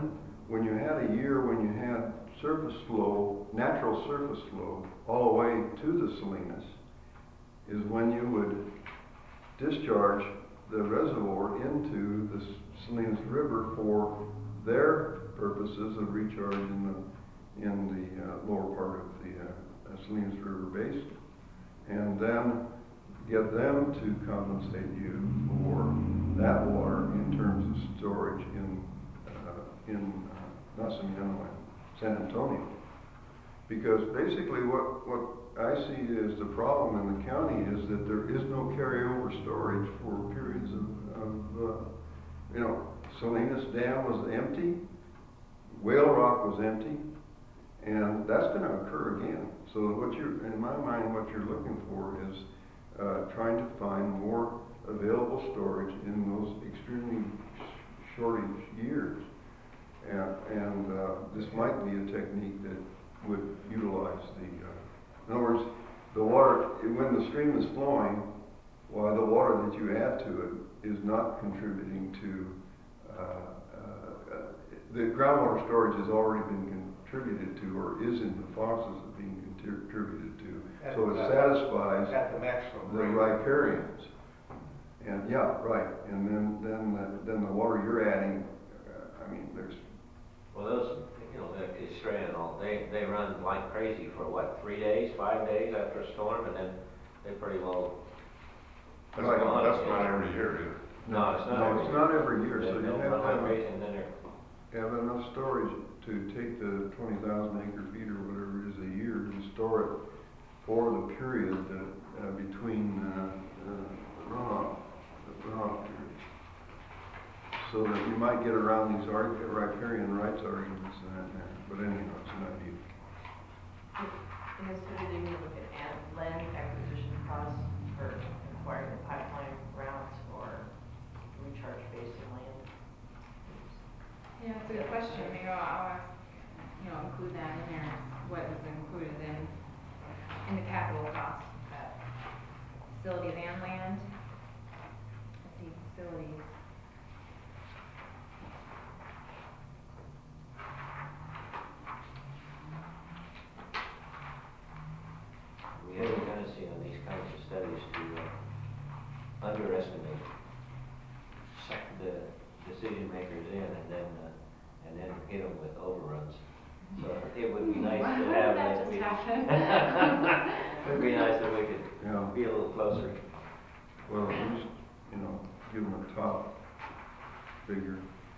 when you had a year when you had surface flow, natural surface flow, all the way to the Salinas, is when you would discharge the reservoir into the Salinas River for their purposes of recharge in the, in the uh, lower part of the uh, Salinas River basin. And then get them to compensate you for that water in terms of storage in, uh, in uh, not Semiano, San Antonio. Because basically what, what I see as the problem in the county is that there is no carryover storage for periods of, of uh, you know, Salinas Dam was empty, Whale Rock was empty, and that's going to occur again. So what you're, in my mind, what you're looking for is uh, trying to find more available storage in those extremely sh shortage years. And, and uh, this might be a technique that would utilize the, uh, in other words, the water, when the stream is flowing, why the water that you add to it is not contributing to, uh, uh, uh, the groundwater storage has already been contributed to, or is in the process of being contributed to, At so it the- satisfies At the maximum the rate. riparians. And yeah, right, and then, then, the, then the water you're adding, uh, I mean, there's, Well, those, you know, the Estrella, they, they run like crazy for what, three days, five days after a storm, and then they pretty well. That's Right. not, that's not every year either. No, it's not no, every it's year. not every year, They- so you they'll have run to like have, crazy, and then they're, have enough storage to take the twenty thousand acre feet or whatever it is a year and store it for the period that, uh, between, uh, uh, runoff, the runoff period. So that you might get around these arg riparian rights arguments in that manner, but anyhow, it's an idea. In the study, they would look at land acquisition costs for acquiring the pipeline routes or recharge basin land. Yeah, it's a good question. Maybe I'll, I'll ask, you know, include that in there, what is included in, in the capital cost, that facilities and land. Let's see, facilities. we have a tendency on these kinds of studies to uh, underestimate the decision makers in, and then, uh, and then hit them with overruns. So it would be nice Why to did have that that. just we- happen? It'd be nice if we could Yeah. be a little closer. Well, at least, you know, give them a top figure.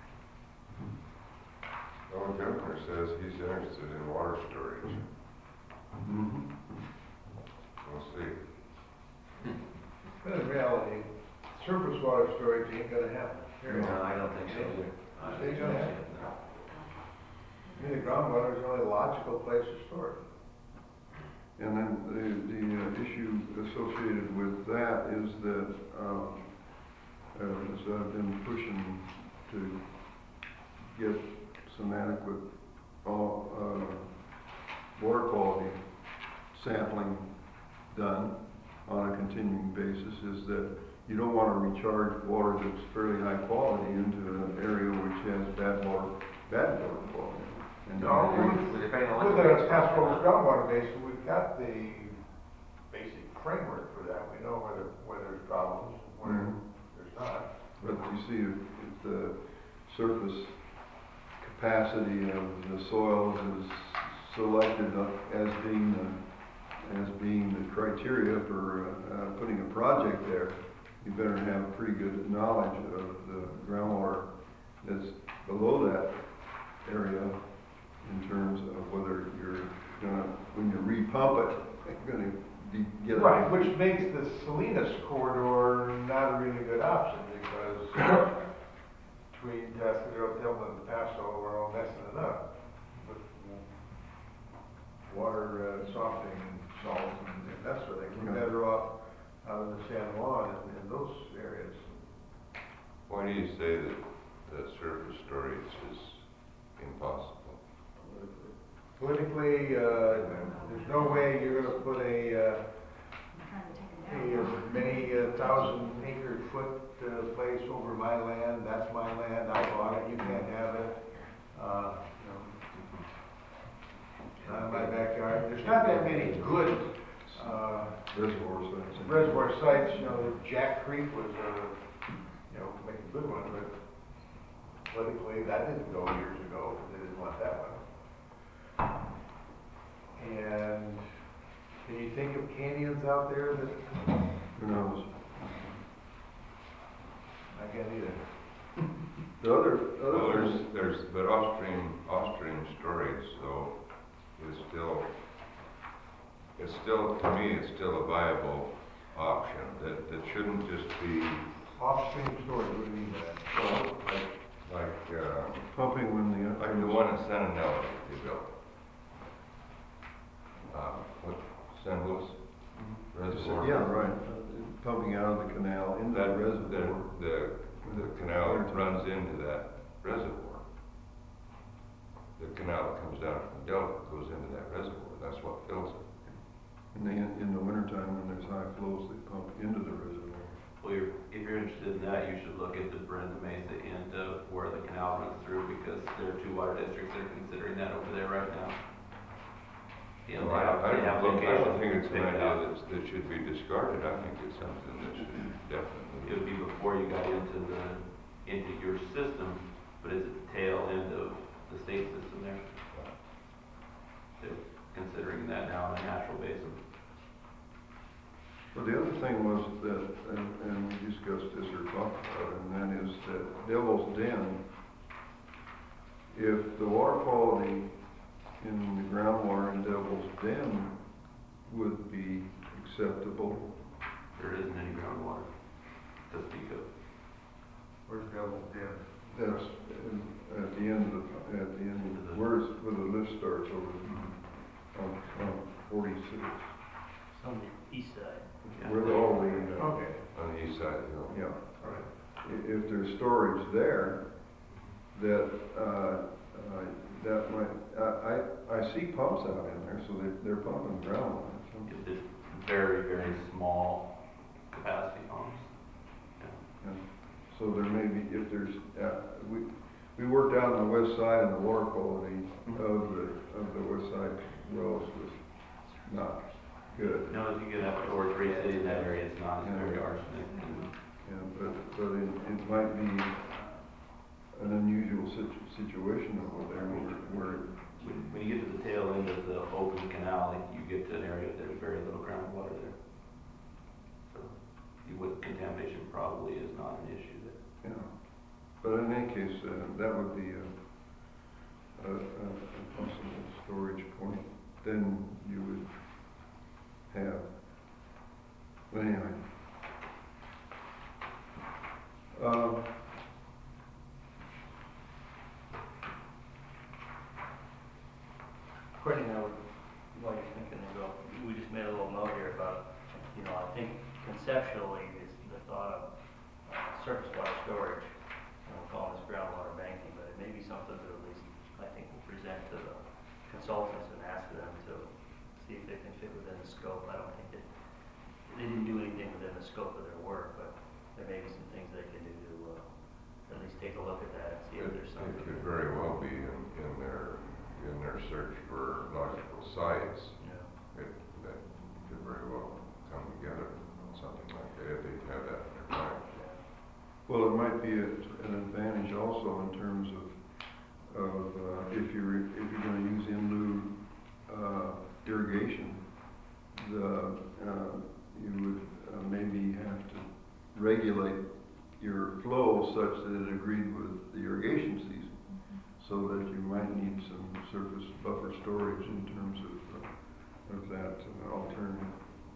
Well, the governor says he's interested in water storage. Mm-hmm. We'll see. But in reality, surface water storage ain't gonna happen. period. No, I don't think so either. I Just don't ain't think gonna so. happen. I mean, the groundwater is the only logical place to store it. And then the, the uh, issue associated with that is that, um, uh, as I've been pushing to get some adequate, uh, uh, water quality sampling done on a continuing basis, is that you don't want to recharge water that's fairly high quality into an area which has bad water, bad water quality. And No, you- with, Depending on what with the the rate's pastoral are. groundwater basin, we've got the basic framework for that. We know where the, where there's problems, where Mhm. there's not. But you see, if, if the surface capacity of the soils is selected as being the, as being the criteria for uh, uh, putting a project there, you better have pretty good knowledge of the groundwater that's below that area in terms of whether you're gonna, when you repump it, you're gonna be, get a... Right, which makes the Salinas corridor not a really good option, because between Tascadero, Tillman, and Paso, we're all messing it up with water uh, softening and salts and and that sort of thing. We're Yeah. better off out in the San Juan and in those areas. Why do you say that, that surface storage is impossible? Politically, uh, there's no way you're gonna put a, uh, I'm trying to take a them down. uh, many uh, thousand acre foot uh, place over my land, that's my land, I bought it, you can't have it. Uh, Uh, you know, not in my backyard. There's not that many good, uh, Reservoir sites. reservoir sites. You know, Jack Creek was a, you know, make a good one, but politically that didn't go years ago. They didn't want that one. And can you think of canyons out there that? Who knows? I can't either. The other, Well, other there's, thing, there's, but off-stream, off-stream storage, though, is still, it's still, to me, it's still a viable option, that, that shouldn't just be, Off-stream storage, what do you mean by that? well, like, like, uh, pumping when the. like the one at San Antonio they built. Uh, what, San Luis Reservoir? Yeah, right, Uh, pumping out of the canal into the That, reservoir. the, the, the canal runs into that reservoir. The canal that comes down from the Delta goes into that reservoir, that's what fills it. In the, in the wintertime, when there's high flows, they pump into the reservoir. Well, you're, if you're interested in that, you should look at the Brenda Mesa end of where the canal runs through, because there are two water districts that are considering that over there right now. Yeah, Well, they I, have, I they have don't think, I don't locations think it's an picked idea out. that's, that should be discarded, I think it's something that should definitely. It would be before you got into the, into your system, but it's at the tail end of the state system there. They're considering that now in a natural basin. Well, the other thing was that, and, and we discussed this or talked about it, and that is that Devil's Den, if the water quality in the groundwater in Devil's Den would be acceptable. There isn't any groundwater to speak of. Where's Devil's Den? That's in, at the end of, the- at the end of, the- where's, where the lift starts over on, on forty-six. It's on the east side. Where the, all the, uh, Okay. On the east side of the hill. yeah. All right. I- If there's storage there, that, uh, uh, that might, I, I, I see pumps out in there, so they, they're pumping groundwater. so- It's very, very small capacity pumps. yeah. So there may be, if there's, uh, we, we worked out on the west side and the water quality of the, of the west side wells was not good. You know, as you get up towards Ray City, that area, it's not as very arsenic. And Yeah, but, but it, it might be an unusual situ- situation over there where, where when, when you get to the tail end of the open canal, you get to an area that there's very little groundwater there. So, you would, contamination probably is not an issue there. Yeah, but in any case, uh, that would be a, a, a a possible storage point. Then you would have, but anyway. Um, Courtney and I were, while you're thinking, as well, we just made a little note here about, you know, I think conceptually, is the thought of uh, surface water storage, and we're calling this groundwater banking, but it may be something to at least, I think, we'll present to the consultants and ask them to see if they can fit within the scope. I don't think it, they didn't do anything within the scope of their work, but there may be some things they can do to uh, at least take a look at that and see if It, there's it something. could very well be in, in their, in their search for logical sites, Yeah. it, that could very well come together, something like that, if they have that in their mind. well, it might be a, an advantage also in terms of, of, uh, if you're, if you're gonna use in lieu, uh, irrigation, the, uh, you would uh, maybe have to regulate your flow such that it agreed with the irrigation season, so that you might need some surface buffer storage in terms of, uh, of that uh, alternative.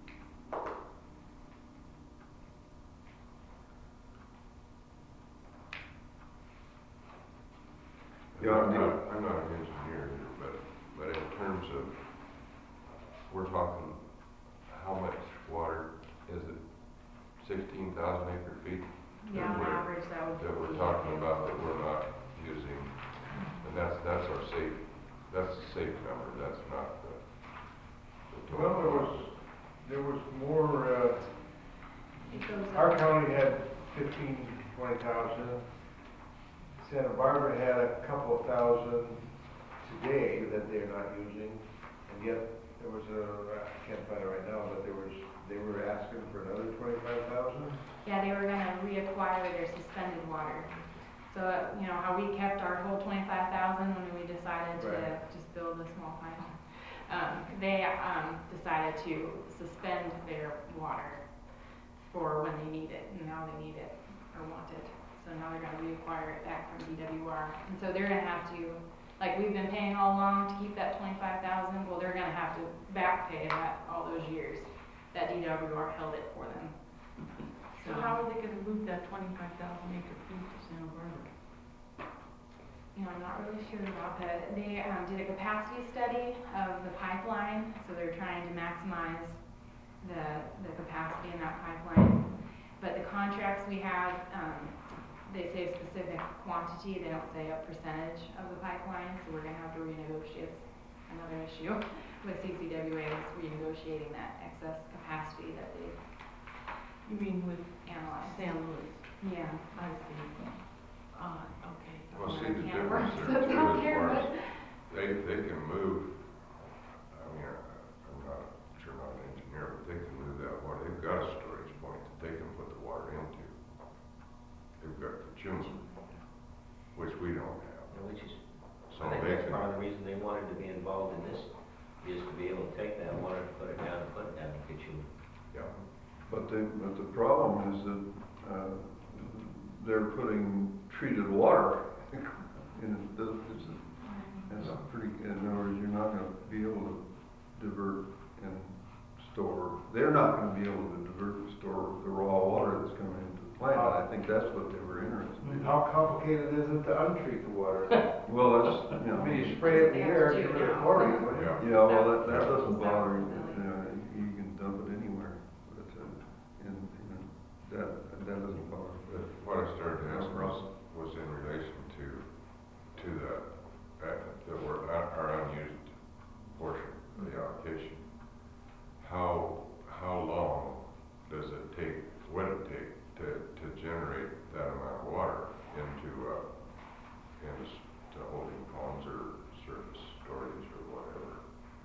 Yeah, I'm the- not, I'm not an engineer here, but, but in terms of, we're talking, how much water is it? Sixteen thousand acre feet? Yeah, that on we're- average, that would be. That we're talking about that we're not using, and that's, that's our safe, that's the safe number, that's not the, the total. Well, there was, there was more, uh, It goes our up. county had fifteen, twenty thousand. Santa Barbara had a couple of thousand today that they're not using, and yet there was a, I can't find it right now, but there was, they were asking for another twenty-five thousand? Yeah, they were gonna reacquire their suspended water. So, uh, you know, how we kept our whole twenty-five thousand when we decided to Right. just build a small pipe. Um, they, um, decided to suspend their water for when they need it, and now they need it or want it. So now they're gonna reacquire it back from D W R. And so they're gonna have to, like we've been paying all along to keep that twenty-five thousand, well, they're gonna have to back pay that all those years that D W R held it for them. So how are they gonna move that twenty-five thousand acre feet to Santa Barbara? You know, I'm not really sure about that. They um, did a capacity study of the pipeline, so they're trying to maximize the, the capacity in that pipeline. But the contracts we have, um, they say a specific quantity, they don't say a percentage of the pipeline, so we're gonna have to renegotiate. Another issue with C C W A is renegotiating that excess capacity that they You mean with analyzed. San Luis? Yeah. I see. Uh, okay. Well, see, I the can't difference work, there so too, don't as care far what- as, they, they can move, I mean, I- I'm not, sure not an engineer, but they can move that water, they've got a storage point that they can put the water into. They've got the Cachuma, which we don't have. And which is, So I think they that's can, part of the reason they wanted to be involved in this, is to be able to take that water, put it down, and put it down in Kitchen. yeah, But the, but the problem is that, uh, they're putting treated water in, the- it's, a- it's a pretty, in other words, you're not gonna be able to divert and store, they're not gonna be able to divert and store the raw water that's coming into the plant, and I think that's what they were interested in. How complicated is it to untreat the water? Well, that's, you I know. mean, you spray it in the air, get rid of chlorine, wouldn't you? yeah. Yeah, well, that, that That's- doesn't that's bother, you, silly. you know, you can dump it anywhere, but, uh, and, you know, that, that doesn't bother. But what I started to ask No was, problem. was in relation to, to the, uh, the, wor- our our unused portion of the allocation. How, how long does it take, would it take to, to generate that amount of water into, uh, into s- to holding ponds or surface storage or whatever?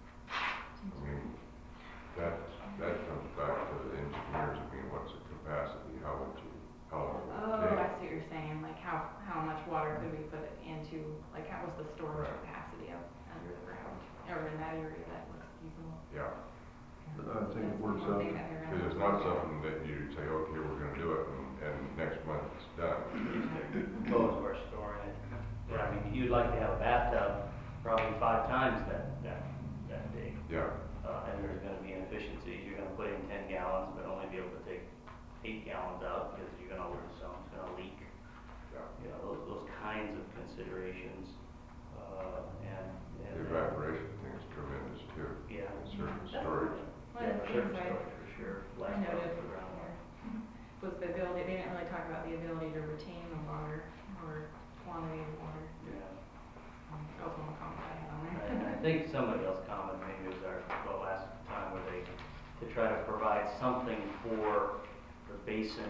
I mean, that, that comes back to the engineers, I mean, what's the capacity, how would you, how long would Oh, it take? I see what you're saying, like how, how much water could we put into, like how was the storage Right. capacity of under the ground, or in that area that looks feasible? Yeah, I think it That's works one out. thing that they're because gonna it's look not at. something that you say, okay, we're gonna do it, and, and next month it's done. Clothes or storing it. Yeah, I mean, you'd like to have a bathtub probably five times that, that, that big. Yeah, Uh, and there's gonna be inefficiencies, you're gonna put in ten gallons, but only be able to take eight gallons out because you're gonna lose some, it's gonna leak. yeah. You know, those, those kinds of considerations, uh, and, and. The evaporation thing is tremendous too. Yeah. And surface That's storage. One Yeah, of the for things surface I, storage for sure, I less cost noticed for groundwater. was the ability, they didn't really talk about the ability to retain the water or quantity of water. Yeah. That was one comment I had on And there. I think somebody else commented, maybe it was our, well, last time where they, to try to provide something for the basin,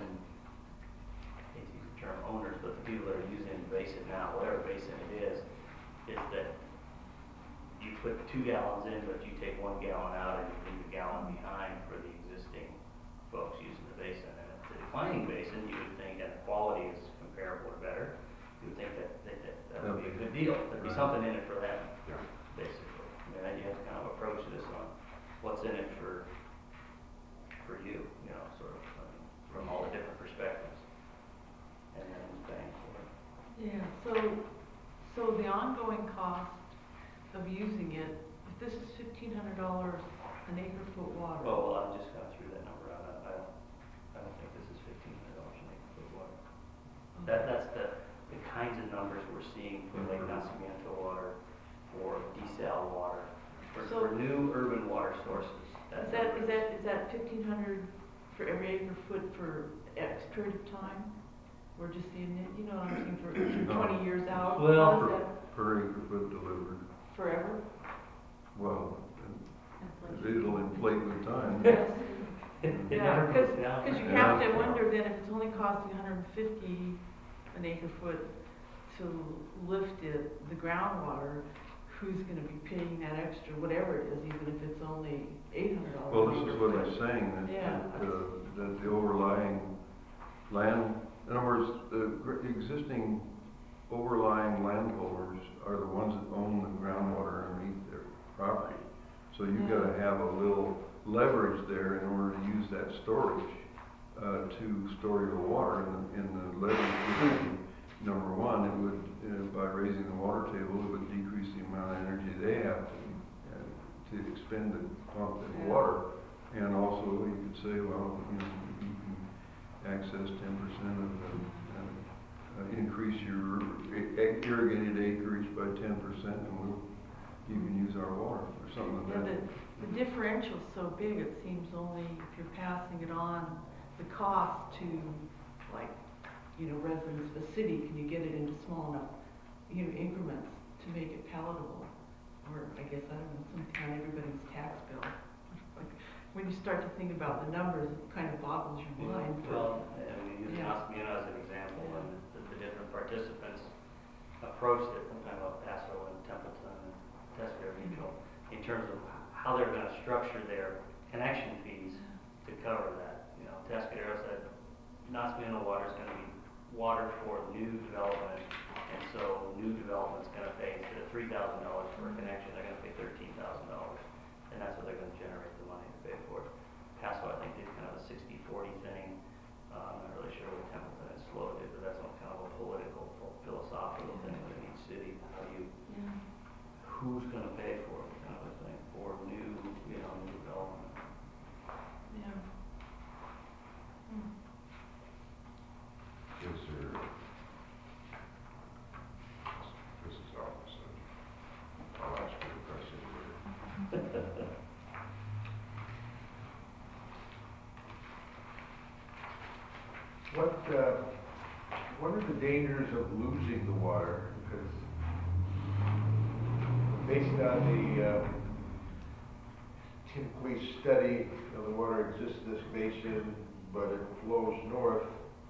I hate to use the term owners, but the people that are using the basin now, whatever basin it is, is that you put two gallons in, but you take one gallon out and you leave a gallon behind for the existing folks using the basin. And if it's a declining basin, you would think, and the quality is comparable or better, you would think that, that, that, that would be a good deal. There'd be Right. something in it for them, Yeah. basically. I mean, then you have to kind of approach this on what's in it for, for you, you know, sort of, I mean, from all the different perspectives. And then who's paying for it. Yeah, so, so the ongoing cost of using it, if this is fifteen hundred dollars an acre foot water. Well, well, I just kind of threw that number out. I, I don't, I don't think this is fifteen hundred dollars an acre foot water. That, that's the, the kinds of numbers we're seeing for Lake Nacimiento water, for desal water, for, So- for new urban water sources. Is that, is that, is that fifteen hundred for every acre foot for X period of time? Or just the, ini- you know what I'm saying, for No. twenty years out? Well- What is that, Per acre foot delivered, forever? well, Inflation. and it'll inflate with time. It Yeah, never cause, goes down. 'cause you Yeah. have to wonder then if it's only costing a hundred and fifty an acre foot to lift it, the groundwater, who's gonna be paying that extra, whatever it is, even if it's only eight hundred dollars. Well, this is what he's saying, that, Yeah. that, uh, that the overlying land, in other words, the gr- existing overlying landholders are the ones that own the groundwater underneath their property. So you've Yeah. gotta have a little leverage there in order to use that storage, uh, to store your water. And the, and the leverage would be, number one, it would, uh, by raising the water table, it would decrease the amount of energy they have to, uh, to expend to pump the Yeah. water. And also, you could say, well, you know, you can access ten percent of the, uh, uh, increase your i- irrigated acreage by ten percent, and we'll, you can use our water, or something like Yeah, that. the, the differential's so big, it seems only if you're passing it on, the cost to, like, you know, residents of the city, can you get it into small enough, you know, increments to make it palatable? Or, I guess, I don't know, something on everybody's tax bill. Like, when you start to think about the numbers, it kind of boggles your mind. Well, and we use Yeah. Osmuna as an example, Yeah. and the, the different participants approached it, I'm talking about Paso and Templeton and Tuscarora Mutual, in terms of how they're gonna structure their connection fees to cover that. You know, Tuscarora said, Osmuna water is gonna be water for new development, and so new development's gonna pay, instead of three thousand dollars for a connection, they're gonna pay thirteen thousand dollars. And that's what they're gonna generate the money to pay for it. Paso, I think, did kind of a sixty forty thing. Uh, I'm not really sure what Templeton and Slow did, but that's all kind of a political, philosophical thing within each city. How do you, Yeah. who's gonna pay for it, kind of a thing, for new, you know, new development. Yeah. Hmm. Is there, this is off the subject. I'll ask you a question later. What, uh, what are the dangers of losing the water? Because based on the, uh, typically study, you know, the water exists in this basin, but it flows north,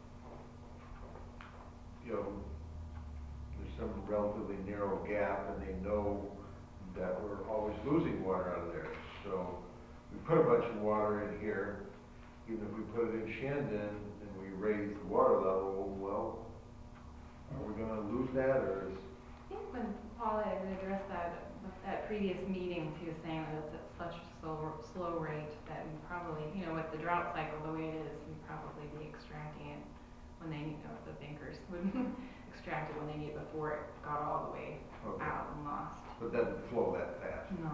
you know, there's some relatively narrow gap, and they know that we're always losing water out of there. So we put a bunch of water in here, even if we put it in Shandon and we raise the water level, well, are we gonna lose that, or is? I think when Paul had addressed that at previous meetings, he was saying that it's at such a slow, slow rate that we probably, you know, with the drought cycle the way it is, we'd probably be extracting it when they, you know, the bankers would extract it when they need it before it got all the way Okay. out and lost. But it doesn't flow that fast. No.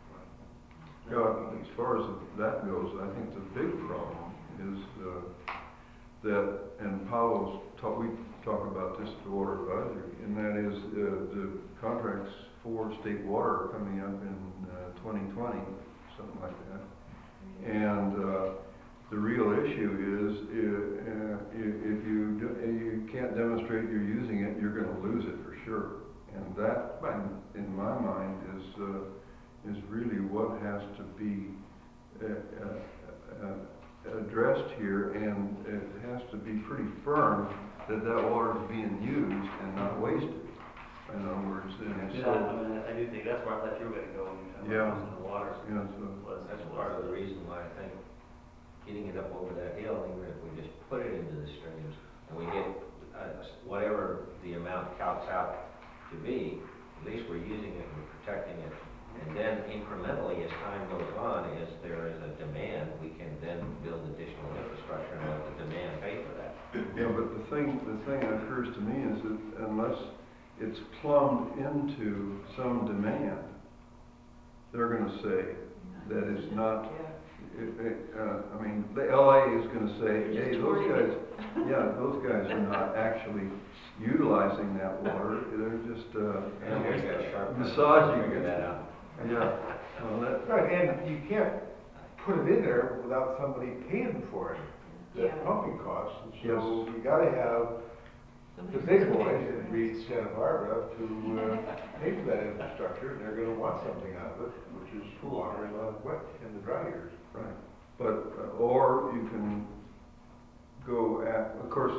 Yeah, as far as that goes, I think the big problem is, uh, that, and Paolo's talk, we talk about this at the Water Advisory, and that is, uh, the contracts for state water are coming up in, uh, twenty twenty, something like that. And, uh, the real issue is, uh, if, if you, do, you can't demonstrate you're using it, you're gonna lose it for sure. And that, in, in my mind, is, uh, is really what has to be uh, uh, uh, addressed here, and it has to be pretty firm that that water is being used and not wasted. In other words, and Yeah, so, I mean, I do think that's where I thought you were gonna go when you talked Yeah. about losing the water. yeah, so, Was- That's was part of the the- reason why I think getting it up over that hill, even if we just put it into the streams, and we get, uh, whatever the amount calcs out to be, at least we're using it and protecting it. And then incrementally, as time goes on, as there is a demand, we can then build additional infrastructure and let the demand pay for that. yeah, but the thing, the thing that occurs to me is that unless it's plumbed into some demand, they're gonna say that it's not. Yeah. It, it, uh, I mean, the L A is gonna say, hey, those Distorting guys, it. yeah, those guys are not actually utilizing that water, they're just, uh, And we got a sharp. massaging Figure it. that out. Yeah, well, that, Right, and you can't put it in there without somebody paying for it, the Yeah. pumping costs. And Yes. so you gotta have the Somebody's big gonna pay boys for in it. Reed, Santa Barbara to uh, pay for that infrastructure, and they're gonna want something out of it, which is water in the wet, in the dry years. right, but, uh, or you can go at, of course,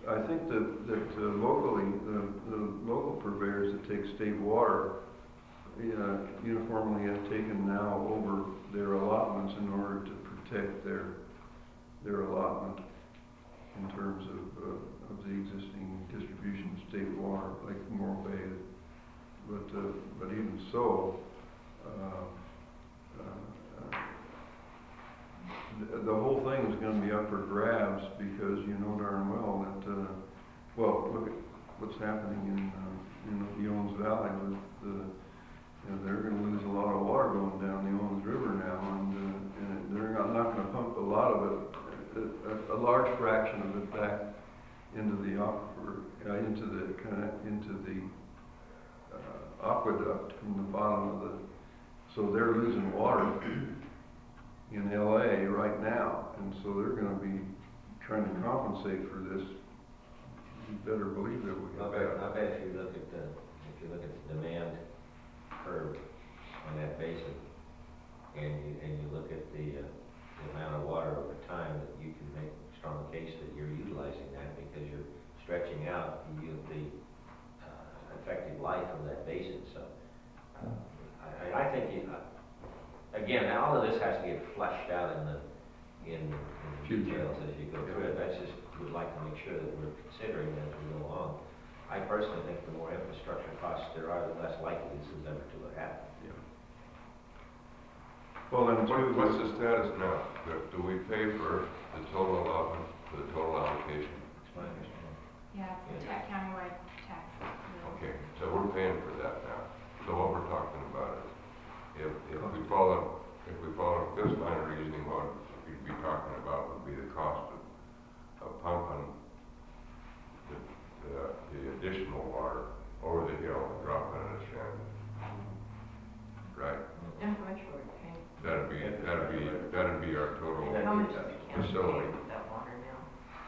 I think that, that uh, locally, the, the local purveyors that take state water, uh, uniformly have taken now over their allotments in order to protect their, their allotment in terms of, uh, of the existing distribution of state water, like Morro Bay. But, uh, but even so, uh, uh, the, the whole thing is going to be up for grabs because you know darn well that, uh, well, look at what's happening in, uh, in the Owens Valley with the, you know, they're going to lose a lot of water going down the Owens River now, and, uh, and they're not, not going to pump a lot of it, a, a, a large fraction of it back into the aquifer, uh, into the kind of into the uh, aqueduct from the bottom of the. So they're losing water in L A right now, and so they're going to be trying to compensate for this. You better believe it. We I bet, I bet if you look at the if you look at the demand curve on that basin, and you and you look at the, uh, the amount of water over time, that you can make a strong case that you're utilizing that because you're stretching out the the uh, effective life of that basin. So uh, I, I think you, uh, again, all of this has to get fleshed out in the in, in the details as you go through it. I just would like to make sure that we're considering that as we go along. I personally think the more infrastructure costs there are, the less likely this is ever to happen. Yeah. Well, then, What, too, what's the status now? Do, do we pay for the total allotment, for the total allocation? That's my understanding. Yeah, it's a ta- countywide tax. Okay, so we're paying for that now. So what we're talking about is, if, if we follow, if we follow this line of reasoning, what we'd be talking about would be the cost of, of pumping the, the, the additional water over the hill and dropping it in a shed. Right? And how much are we paying? That'd be, that'd be, that'd be our total How much does the county facility. pay with that water now?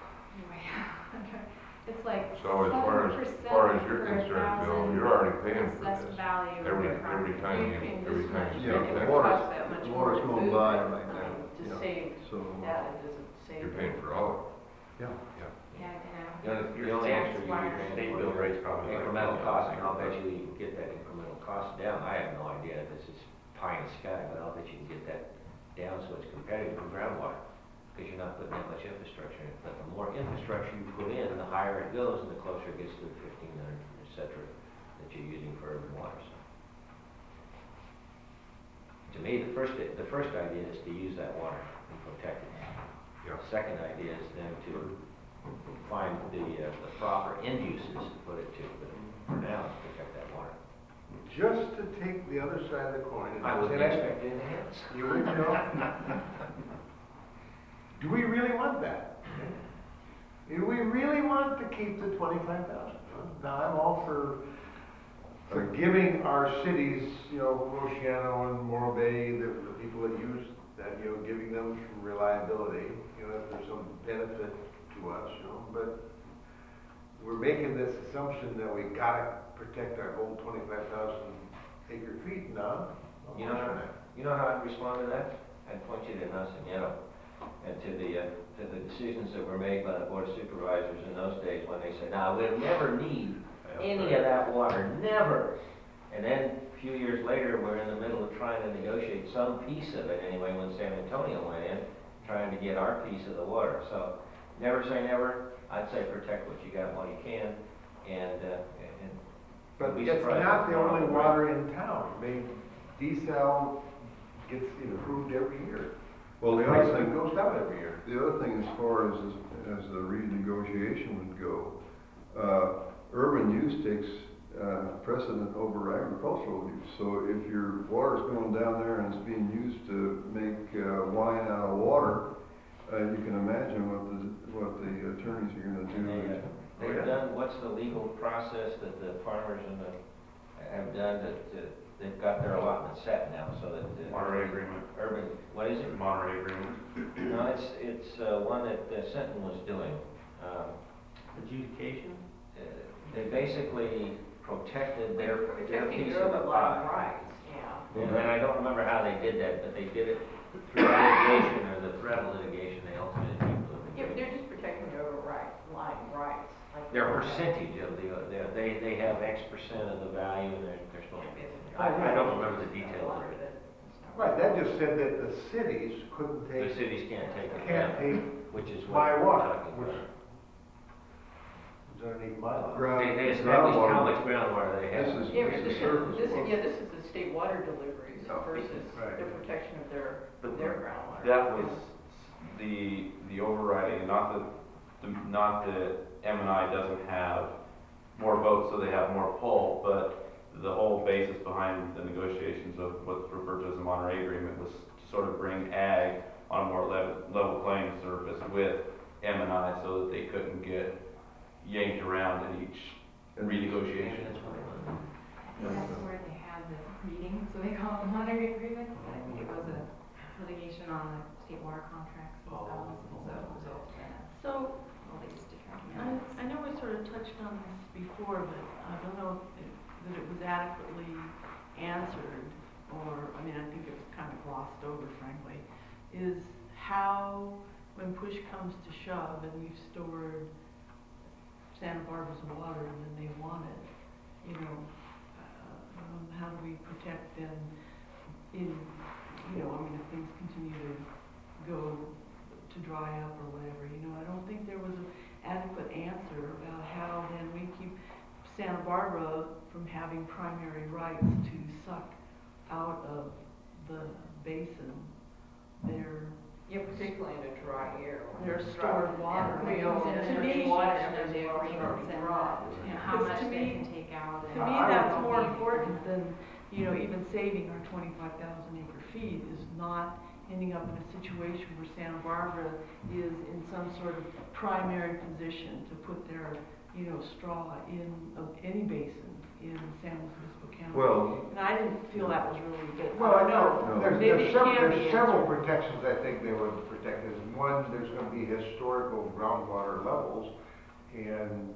It's like So as far as, as far as you're concerned, Bill, you're already paying for assessed this. value of Every, your every property. time You're you, paying every this time much, you Yeah, but take it that, water- costs that much more water's to going move by it. right I now. mean, to Yeah. save So, that, it doesn't save. you're paying for all of it. yeah. Yeah. Yeah, I know. The only, the Your only tax extra you wire. can State bill rate's probably like incremental twelve cost, and I'll dollars. bet you you can get that incremental cost down. I have no idea if this is pie in the sky, but I'll bet you can get that down so it's competitive with groundwater, because you're not putting that much infrastructure in. But the more infrastructure you put in, the higher it goes, and the closer it gets to the fifteen hundred, et cetera, that you're using for urban water. So, to me, the first the first idea is to use that water and protect it. Yeah. The second idea is then to find the uh, the proper end uses to put it to. But for now, it's protect that water. Just to take the other side of the coin. and I wouldn't say that- expect anything else. You would, Joe? Do we really want that? Do we really want to keep the twenty-five thousand? Now, I'm all for, for giving our cities, you know, Rosciano and Morro Bay, the, the people that use that, you know, giving them some reliability, you know, if there's some benefit to us, you know, but we're making this assumption that we gotta protect our whole twenty-five thousand acre feet. No, You know how, you know how I'd respond to that? I'd point you to Nacimiento and to the, uh, to the decisions that were made by the Board of Supervisors in those days when they said, now, we'll never need any of that water, never. And then a few years later, we're in the middle of trying to negotiate some piece of it anyway when San Antonio went in, trying to get our piece of the water. So never say never. I'd say protect what you got while you can. And, uh, and But be it's surprised not if the tomorrow only we- water in town. I mean, desal gets improved every year. Well, the Price other thing goes down every year. The other thing, as far as, as the renegotiation would go, uh, urban use takes uh, precedent over agricultural use. So if your water's going down there and it's being used to make uh, wine out of water, uh, you can imagine what the what the attorneys are going to do. And they, uh, they've Oh, yeah. done, what's the legal process that the farmers and the, have done that, uh, they've got their allotment set now, so that. uh, Monterey Agreement. Urban, what is it? Monterey Agreement. No, it's, it's, uh, one that uh, Centon was doing. Um, Adjudication? uh, They basically protected their, their Protecting piece your of the urban land pie. rights, yeah. And and I don't remember how they did that, but they did it through litigation or the threat of litigation, they ultimately came to an Yeah, agreement. they're just protecting their urban rights, pipeline rights, like. Their percentage of the, their- they, they have X percent of the value and they're, they're supposed to be. I, I don't remember the details of it. Right, that just said that the cities couldn't The take, cities can't take it. can't take Which is my what we're water, talking which about. is underneath my law. Ground- They, they established how groundwater. much groundwater they have. This is, Yeah, this but is this surface is, this is, water. yeah, this is the state water deliveries Oh, versus right. the protection of their, But their groundwater. That was the, the overriding, not that, the- not that M and I doesn't have more votes, so they have more pull, but the whole basis behind the negotiations of what's referred to as the Monterey Agreement was to sort of bring ag on a more level, level playing surface with M and I so that they couldn't get yanked around in each renegotiation. That's what it was. That's where they had the meeting, so they call it the Monterey Agreement, but I think it was a litigation on the state water contracts themselves, and so it resulted in a, So, all these different I, amendments. I know we sort of touched on this before, but I don't know if, that it was adequately answered, or, I mean, I think it was kind of glossed over, frankly, is how, when push comes to shove and we've stored Santa Barbara's water and then they want it, you know, uh, um, how do we protect them in, you know, I mean, if things continue to go to dry up or whatever, you know, I don't think there was an adequate answer about how then we keep Santa Barbara from having primary rights to suck out of the basin their, Yeah, particularly in a dry year. when their it's stored dry. water. And we know To that me, there's water water of as the well agreements and dropped. the, you know, how Because much to they me- can take out. To and me, how that's they'll more be- important than, you know, even saving our twenty-five thousand acre feet is not ending up in a situation where Santa Barbara is in some sort of primary position to put their, you know, straw in of any basin in San Luis Obispo County. Well, And I didn't feel that was really good. Well, I don't know. No. There's, Maybe there's it several, can there's be several answered. protections I think they would protect. Is one, there's gonna be historical groundwater levels, and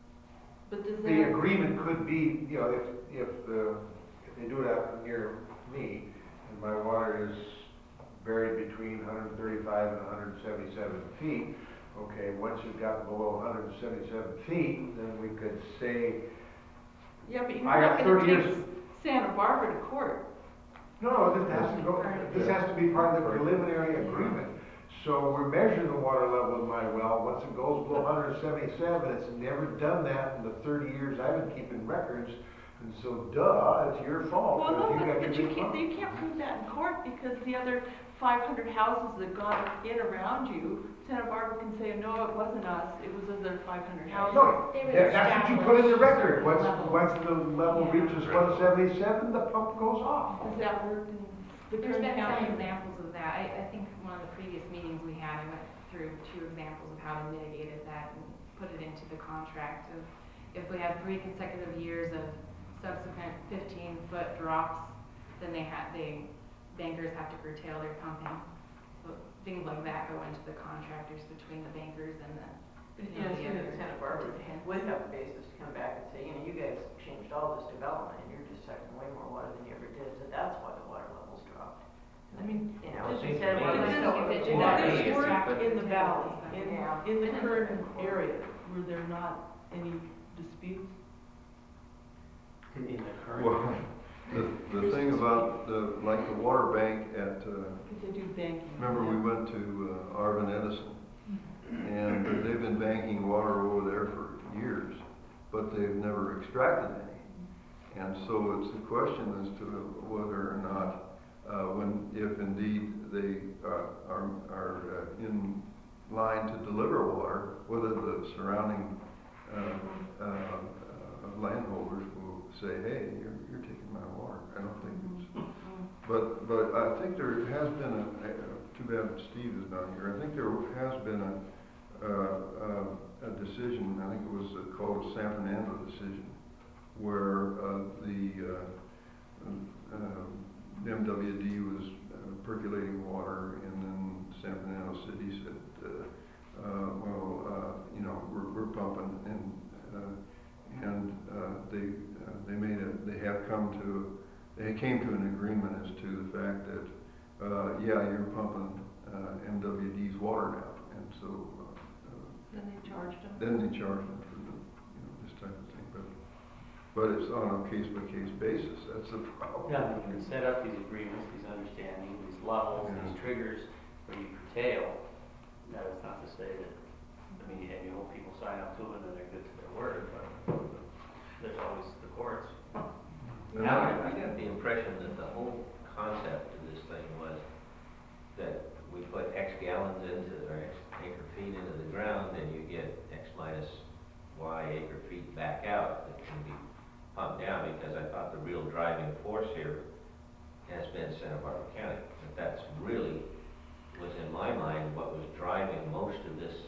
But does the that, agreement could be, you know, if, if, uh, if they do it out near me, and my water is buried between one hundred thirty-five and one hundred seventy-seven feet, okay, once you've got below one hundred seventy-seven feet, then we could say, yeah, but you're I got not gonna thirty take years. Santa Barbara to court. no, this has to go, this has to be part of the preliminary agreement. So we're measuring the water level in my well, once it goes below one hundred seventy-seven, it's never done that in the thirty years I've been keeping records, and so duh, it's your fault. Well, no, 'cause but, got but to you do can't, something. you can't prove that in court because the other five hundred houses that got in around you, Santa Barbara can say, no, it wasn't us, it was other five hundred houses. No, They would that- that's what you put in the record, once, establish once the level Yeah. reaches one seventy-seven, the pump goes off. Has that worked in the There's Kern been some County? examples of that. I, I think one of the previous meetings we had, I went through two examples of how they mitigated that and put it into the contract of if we have three consecutive years of subsequent fifteen foot drops, then they had, they, bankers have to curtail their pumping. So things like that go into the contractors between the bankers and the, But you know, you know, the other Santa Barbara participants. would have a basis to come back and say, you know, you guys changed all this development and you're just sucking way more water than you ever did, so that's why the water levels dropped. I mean, You know, Well, it she seems said, to me well, that let's Did go this, with the did water. this Yeah. work in the valley, in, Yeah. in the Kern area, were there not any disputes? In the current. well, the, the thing about the, like the water bank at, uh, Because they do banking. remember we went to uh, Arvin Edison, and uh, they've been banking water over there for years, but they've never extracted any. And so it's a question as to whether or not, uh, when, if indeed they uh, are, are uh, in line to deliver water, whether the surrounding uh, uh, uh, landholders will say, hey, you're, you're taking my water. I don't think it's, but, but I think there has been a, uh, too bad Steve is not here, I think there has been a, uh, uh, a decision, I think it was uh, called the San Fernando decision, where uh, the uh, uh, M W D was uh, percolating water, and then San Fernando City said, uh, uh, well, uh, you know, we're, we're pumping, and uh, and uh, they uh, they made a they have come to they came to an agreement as to the fact that uh, yeah, you're pumping uh, M W D's water now, and so. Uh, Then they charged them. then they charge them for the, you know, this type of thing, but, but it's on a case-by-case basis, that's the problem. Yeah, you can set up these agreements, these understandings, these levels, Yeah. these triggers where you curtail. That is not to say that, I mean, and you hope people sign up to it and they're good to their word, but there's always the courts. Now, I got the impression that the whole concept of this thing was that we put X gallons into, or X acre feet into the ground, and you get X minus Y acre feet back out that can be pumped down, because I thought the real driving force here has been Santa Barbara County. That that's really was, in my mind, what was driving most of this,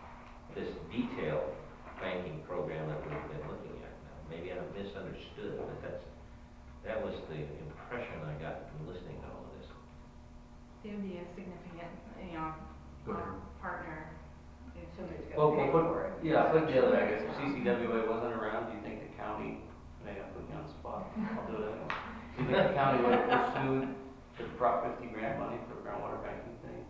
this detailed banking program that we've been looking at now. Maybe I misunderstood, but that's, that was the impression I got from listening to all of this. They would be a significant, you know, uh, partner. If somebody's Well, gonna pay but, for it. yeah, put it the other way, I guess, if C C W A wasn't around, do you think the county, maybe I'm putting you on the spot, I'll do it anyway. Do you think the county would have pursued the Prop fifty grant money for groundwater banking thing?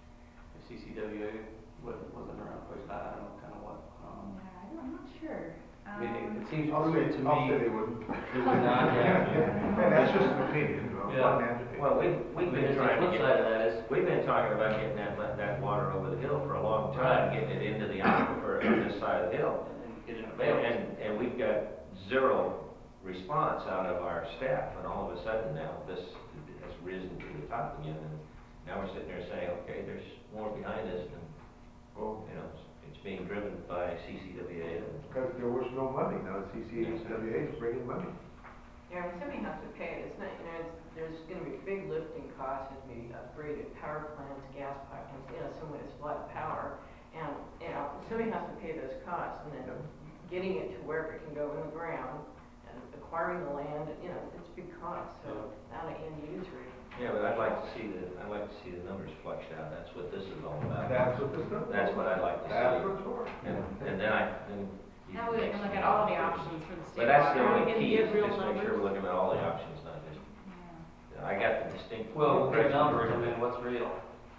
If C C W A wasn't, wasn't around, of course, I don't know kind of what, um, Yeah, I don't, I'm not sure. I mean, it, Um, it seems I'll say, prudent to I'll say me. they wouldn't. It would not, yeah. And that's just an opinion, uh, Yeah. one man's opinion. Well, we, we've But been the trying to flip get, side of that is, we've been talking about getting that, that water over the hill for a long time, Right. getting it into the aquifer on this side of the hill. and get in a And, bail. and, and we've got zero response out of our staff, and all of a sudden now, this has risen to the top again, and now we're sitting there saying, okay, there's more behind us, and, Well, you know, it's, it's being driven by C C W A. and- because there was no money, now the C C W A is bringing money. Yeah, when somebody has to pay it, it's not, you know, it's, there's gonna be big lifting costs, there's gonna be upgraded power plants, gas pipelines, you know, somewhere to supply the power. And, you know, somebody has to pay those costs, and then Yep. getting it to where it can go in the ground, and acquiring the land, you know, it's big costs, so not an end user. Yeah, but I'd like to see the, I'd like to see the numbers flushed out, that's what this is all about. That's what this does. That's what I'd like to That's see. what it's for. And, and then I, then you That can way we make can some look at all the decisions. options for the state. But that's the water. only And key, get is real just make sure numbers. we're looking at all the options, not just, Yeah. I got the distinct. Well, we'll get impression- numbers, I mean, what's real?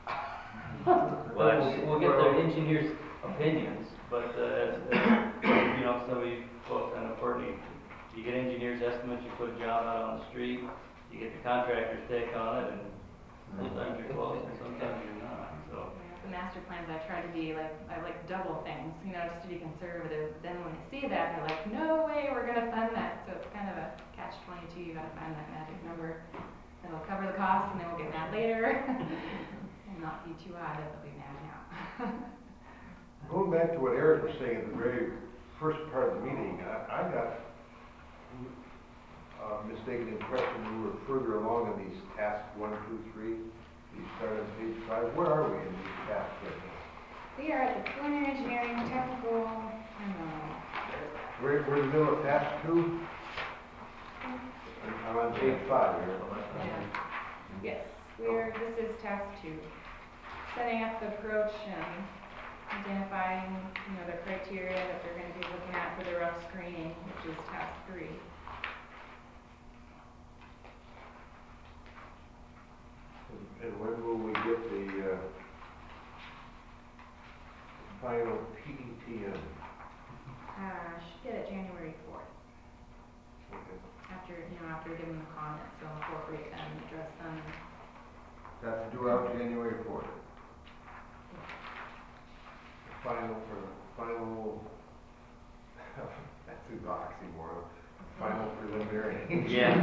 Well, that's- We'll get the engineers' opinions, but, uh, as, as, you know, somebody, well, kind of Courtney, you get engineers' estimates, you put a job out on the street, you get the contractor's take on it, and sometimes you're close and sometimes you're not, so. Yeah, the master plans, I try to be like, I like double things, you know, just to be conservative. Then when they see that, they're like, no way, we're gonna fund that. So it's kind of a catch twenty-two, you gotta find that magic number that'll cover the cost, and then we'll get mad later. And not be too high that they'll be mad now. Going back to what Eric was saying at the very first part of the meeting, I, I got a mistaken impression we were further along in these tasks one, two, three. You start on page five. Where are we in these tasks right now? We are at the preliminary engineering, technical, I don't know, where is that? We're, we're in the middle of task two. I'm on page five here. Yeah. Yes, we're, this is task two. Setting up the approach and identifying, you know, the criteria that they're gonna be looking at for the rough screening, which is task three. And when will we get the, uh, final P E T in? Uh, should get it January fourth, Okay. after, you know, after giving them the comments, so incorporate them, address them. That's due out January fourth. Final, or final, that's an oxymoron, final preliminary. Yeah.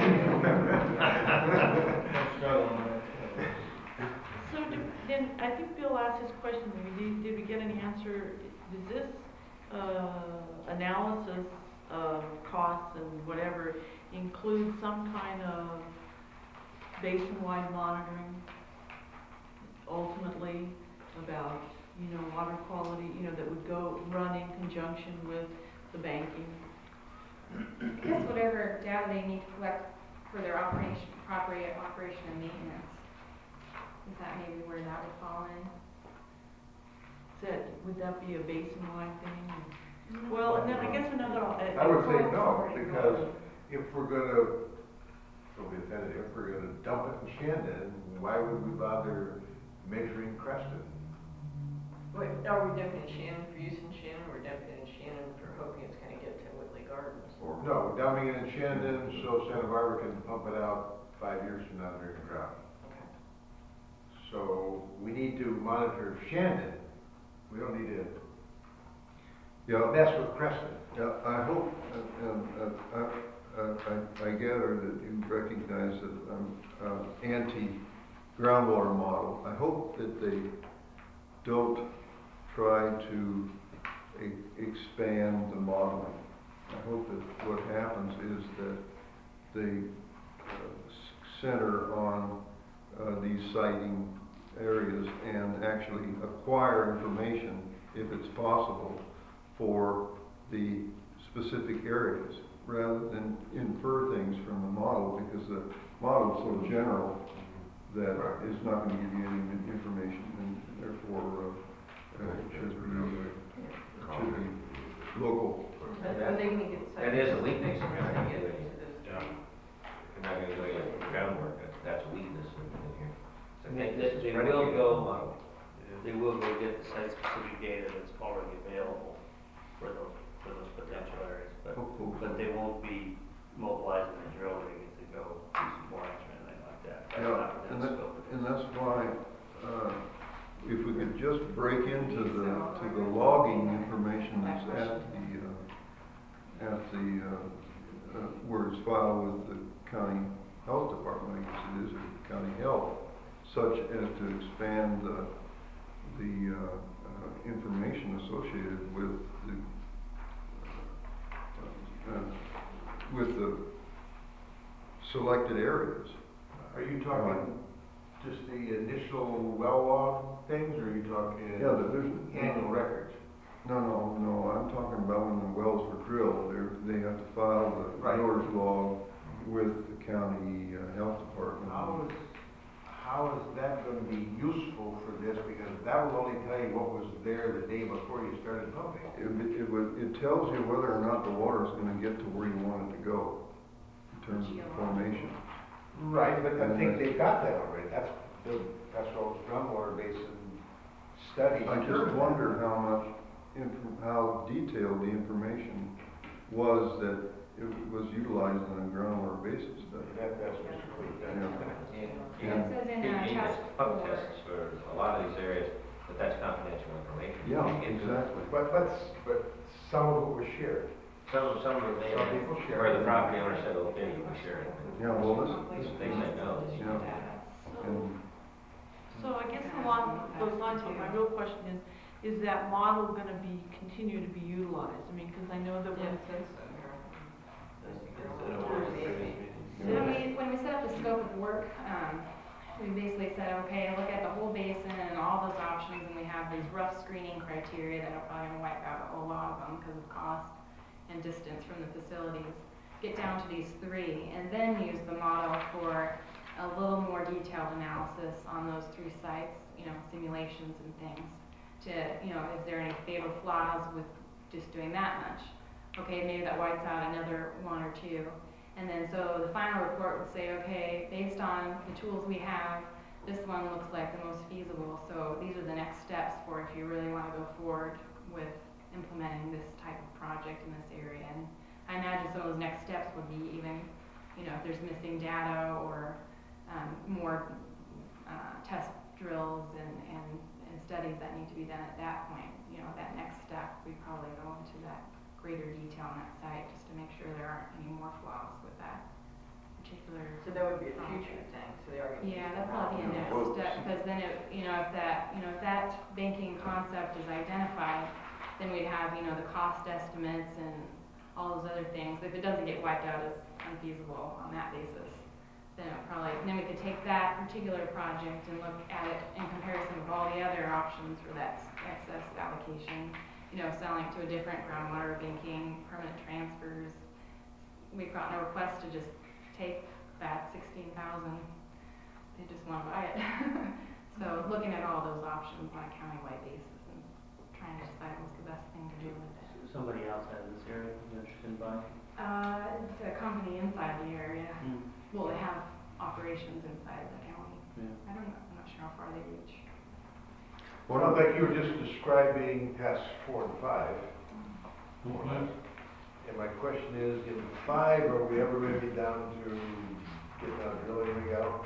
So did- then, I think Bill asked this question, did, did we get an answer? Does this, uh, analysis of costs and whatever include some kind of basin-wide monitoring ultimately about, you know, water quality, you know, that would go, run in conjunction with the banking? I guess whatever data they need to collect for their operation, property operation and maintenance. Is that maybe where that would fall in? Is that, would that be a basin-wide thing? Well, and then I guess another. uh, I would say uh, no, because if we're gonna, don't be offended, if we're gonna dump it in Shandon, why would we bother measuring Creston? Wait, are we dumping in Shannon for use in Shannon, or we're dumping it in Shannon for hoping it's gonna get to Whitley Gardens? Or- No, we're dumping it in Shandon so Santa Barbara can pump it out five years from now during a drought. Okay. So we need to monitor Shandon. We don't need to Yeah, mess with Creston. yeah, I hope, uh, um, uh, uh, I, I gather that you recognize that I'm, uh, anti-groundwater model. I hope that they don't try to e- expand the modeling. I hope that what happens is that they uh, s- center on uh, these siting areas and actually acquire information, if it's possible, for the specific areas, rather than infer things from the model, because the model is so general that it's not going to give you any information, and therefore uh, uh, it should be, uh, it should be local. But are they gonna get That is a site weakness. specific once they get to those Yeah. three? If you're not gonna do any groundwork, that's, that's a weakness in, in here. So I They- think they- this is they will predicated go- on the model. They will go get the site-specific data that's already available for those, for those potential areas, but, Hopeful. but they won't be mobilizing a drill rig to go do some borings or anything like that. That's Yeah, not within and the that, scope of and this. that's why, uh, if we could just break into the, to the logging information that's at the, uh, at the, uh, uh, where it's filed with the county health department, I guess it is, or county health, such as to expand the, the, uh, uh, information associated with the, uh, uh, with the selected areas. Are you talking just the initial well log things, or are you talking Yeah, but there's, annual records? no, no, no, I'm talking about when the wells were drilled, they're, they have to file the Right. driller's log with the county uh, health department. How is, how is that gonna be useful for this? Because that will only tell you what was there the day before you started pumping. It, it would, it tells you whether or not the water is gonna get to where you want it to go, in terms of formation. Right, but I think they've got that already. That's, the, that's what groundwater basin study. I just wonder how much, inf- how detailed the information was that it was utilized in a groundwater basis study. That, that's Mister Cleve. Yeah. And, It and says in, he, uh, he task does pump four. tests for a lot of these areas, but that's confidential information. You Yeah, can't get to it. exactly. But, but, but some of it was shared. Some, some of them, Some people share. where the property owner said, okay, you can share it. Yeah, well, this, this, They say no. yeah, and So I guess along those lines, what my real question is, is that model gonna be, continue to be utilized? I mean, cause I know that Yeah, when, it says so here. Instead of working through this meeting. When we, when we set up the scope of work, um, we basically said, okay, look at the whole basin and all those options, and we have these rough screening criteria that are probably gonna wipe out a whole lot of them because of cost and distance from the facilities. Get down to these three, and then use the model for a little more detailed analysis on those three sites, you know, simulations and things. To, you know, is there any fatal flaws with just doing that much? Okay, maybe that wipes out another one or two. And then so the final report would say, okay, based on the tools we have, this one looks like the most feasible. So these are the next steps for if you really want to go forward with implementing this type of project in this area. And I imagine some of those next steps would be even, you know, if there's missing data or um, more uh, test drills and, and, and studies that need to be done at that point. You know, that next step, we probably go into that greater detail on that site just to make sure there aren't any more flaws with that particular. So that would be a project. future thing, so they are gonna. Yeah, that'd probably be a next Well- step, because then it, you know, if that, you know, if that banking concept is identified, then we'd have, you know, the cost estimates and all those other things. If it doesn't get wiped out as unfeasible on that basis, then it probably, then we could take that particular project and look at it in comparison with all the other options for that excess allocation. You know, selling it to a different groundwater banking, permanent transfers. We've gotten a request to just take that sixteen thousand. They just want to buy it. So looking at all those options on a countywide basis and trying to decide what's the best thing to do with it. Somebody outside of this area is interested in buying? Uh, it's a company inside the area. Hmm. Well, they have operations inside the county. Yeah. I don't know, I'm not sure how far they reach. Well, I think you were just describing tasks four and five, more or less. And my question is, in five, are we ever gonna get down to getting that drilling rig out?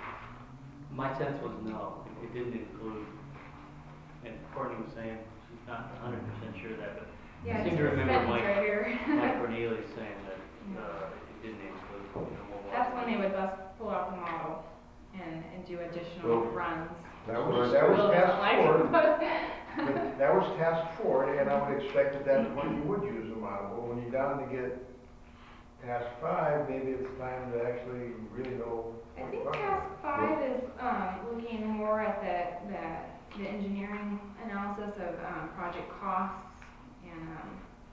My sense was no, it didn't include, and Courtney was saying she's not a hundred percent sure of that, but Yeah, I it's seem to the remember sentence Mike, right here. Mike Cornelius saying that, uh, it didn't include, you know, more water. That's when they would bust, pull out the model and, and do additional Well, runs. That was, that was Will task not like, four, but- but that was task four, and I would expect at that point you would use a model. But when you're down to get task five, maybe it's time to actually really know. I what think you're talking task about. five is, um, looking more at the, the, the engineering analysis of, um, project costs and, um,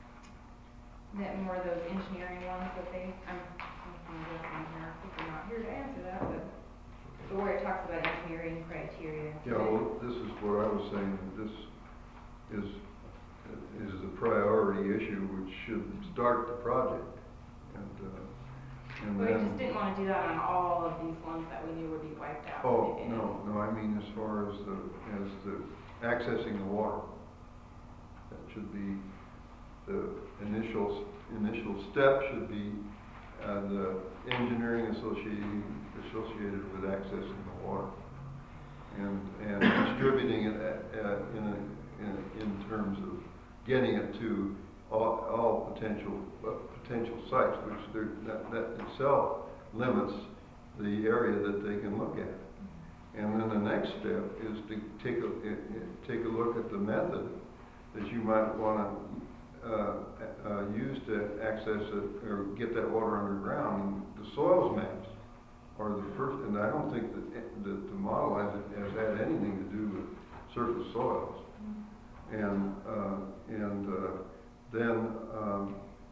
that more of those engineering ones that they, I'm, I'm fine with on here, because I'm not here to answer that, but, but where it talks about engineering criteria. Yeah, well, this is what I was saying, this is, is a priority issue which should start the project. And, uh, and But we then. just didn't wanna do that on all of these ones that we knew would be wiped out. Oh, You know? no, no, I mean as far as the, as the accessing the water. That should be, the initial, initial step should be, uh, the engineering associated, associated with accessing the water. And, and distributing it at, at, in a, in, in terms of getting it to all, all potential, uh, potential sites, which there, that, that itself limits the area that they can look at. And then the next step is to take a, it, it, take a look at the method that you might want to uh, uh, use to access it or get that water underground. And the soils maps are the first, and I don't think that the, the model has, has had anything to do with surface soils. And uh, and uh, then um,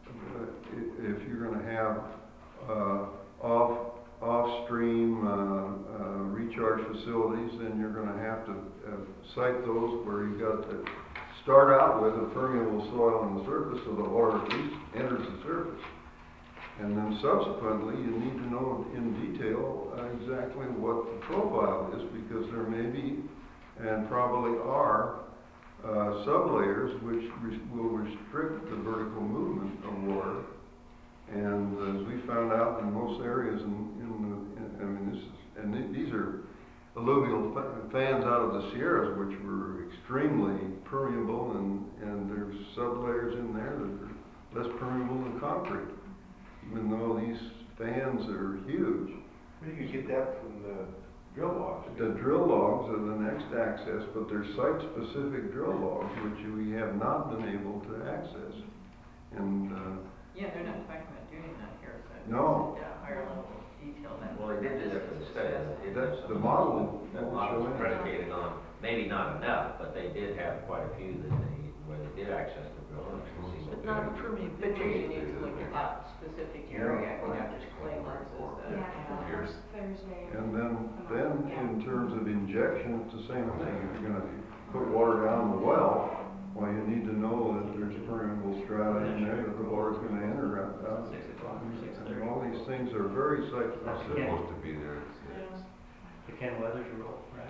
if you're going to have uh, off off-stream uh, uh, recharge facilities, then you're going to have to uh, site those where you've got to start out with a permeable soil on the surface so the water at least enters the surface. And then subsequently, you need to know in detail uh, exactly what the profile is, because there may be, and probably are, uh, sublayers which res will restrict the vertical movement of water. And as we found out in most areas, in, in, the, in I mean, this is, and th these are alluvial fans out of the Sierras, which were extremely permeable, and, and there's sublayers in there that are less permeable than concrete, even though these fans are huge. You can get that from the drill logs. The drill logs are the next access, but they're site-specific drill logs, which we have not been able to access. And uh, Yeah, they're not talking about doing that here, so. No. At a higher level of detail than. Well, they did do that for the study. They did That's have the some- model. That won't model show was any. predicated on, maybe not enough, but they did have quite a few that they, where they did access the drill logs to see what But they not had. the permeability, you need to look at that specific area, you know, there's clay lenses that, Yeah, you for know. the first Thursday. And then, Come on, then yeah. in terms of injection, it's the same thing. If you're gonna put water down the well, well, you need to know that there's permeable strata in there that the water's gonna enter out. out. Six o'clock or six And thirty. all these things are very site It's specific. supposed to be there. The Ken Weathers rule, right?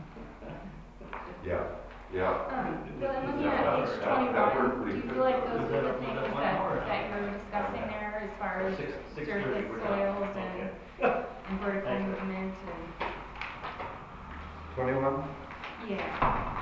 Yeah, yeah. Um, Bill, I'm looking Yeah, at that- page that- that worked twenty-one, do pretty you good. feel like those Was are that- the was things that one that, more or that not? you're discussing there as far as Six, six surface thirty, we're done. soils and, Okay. and vertical Thank you. movement and, Twenty-one? yeah.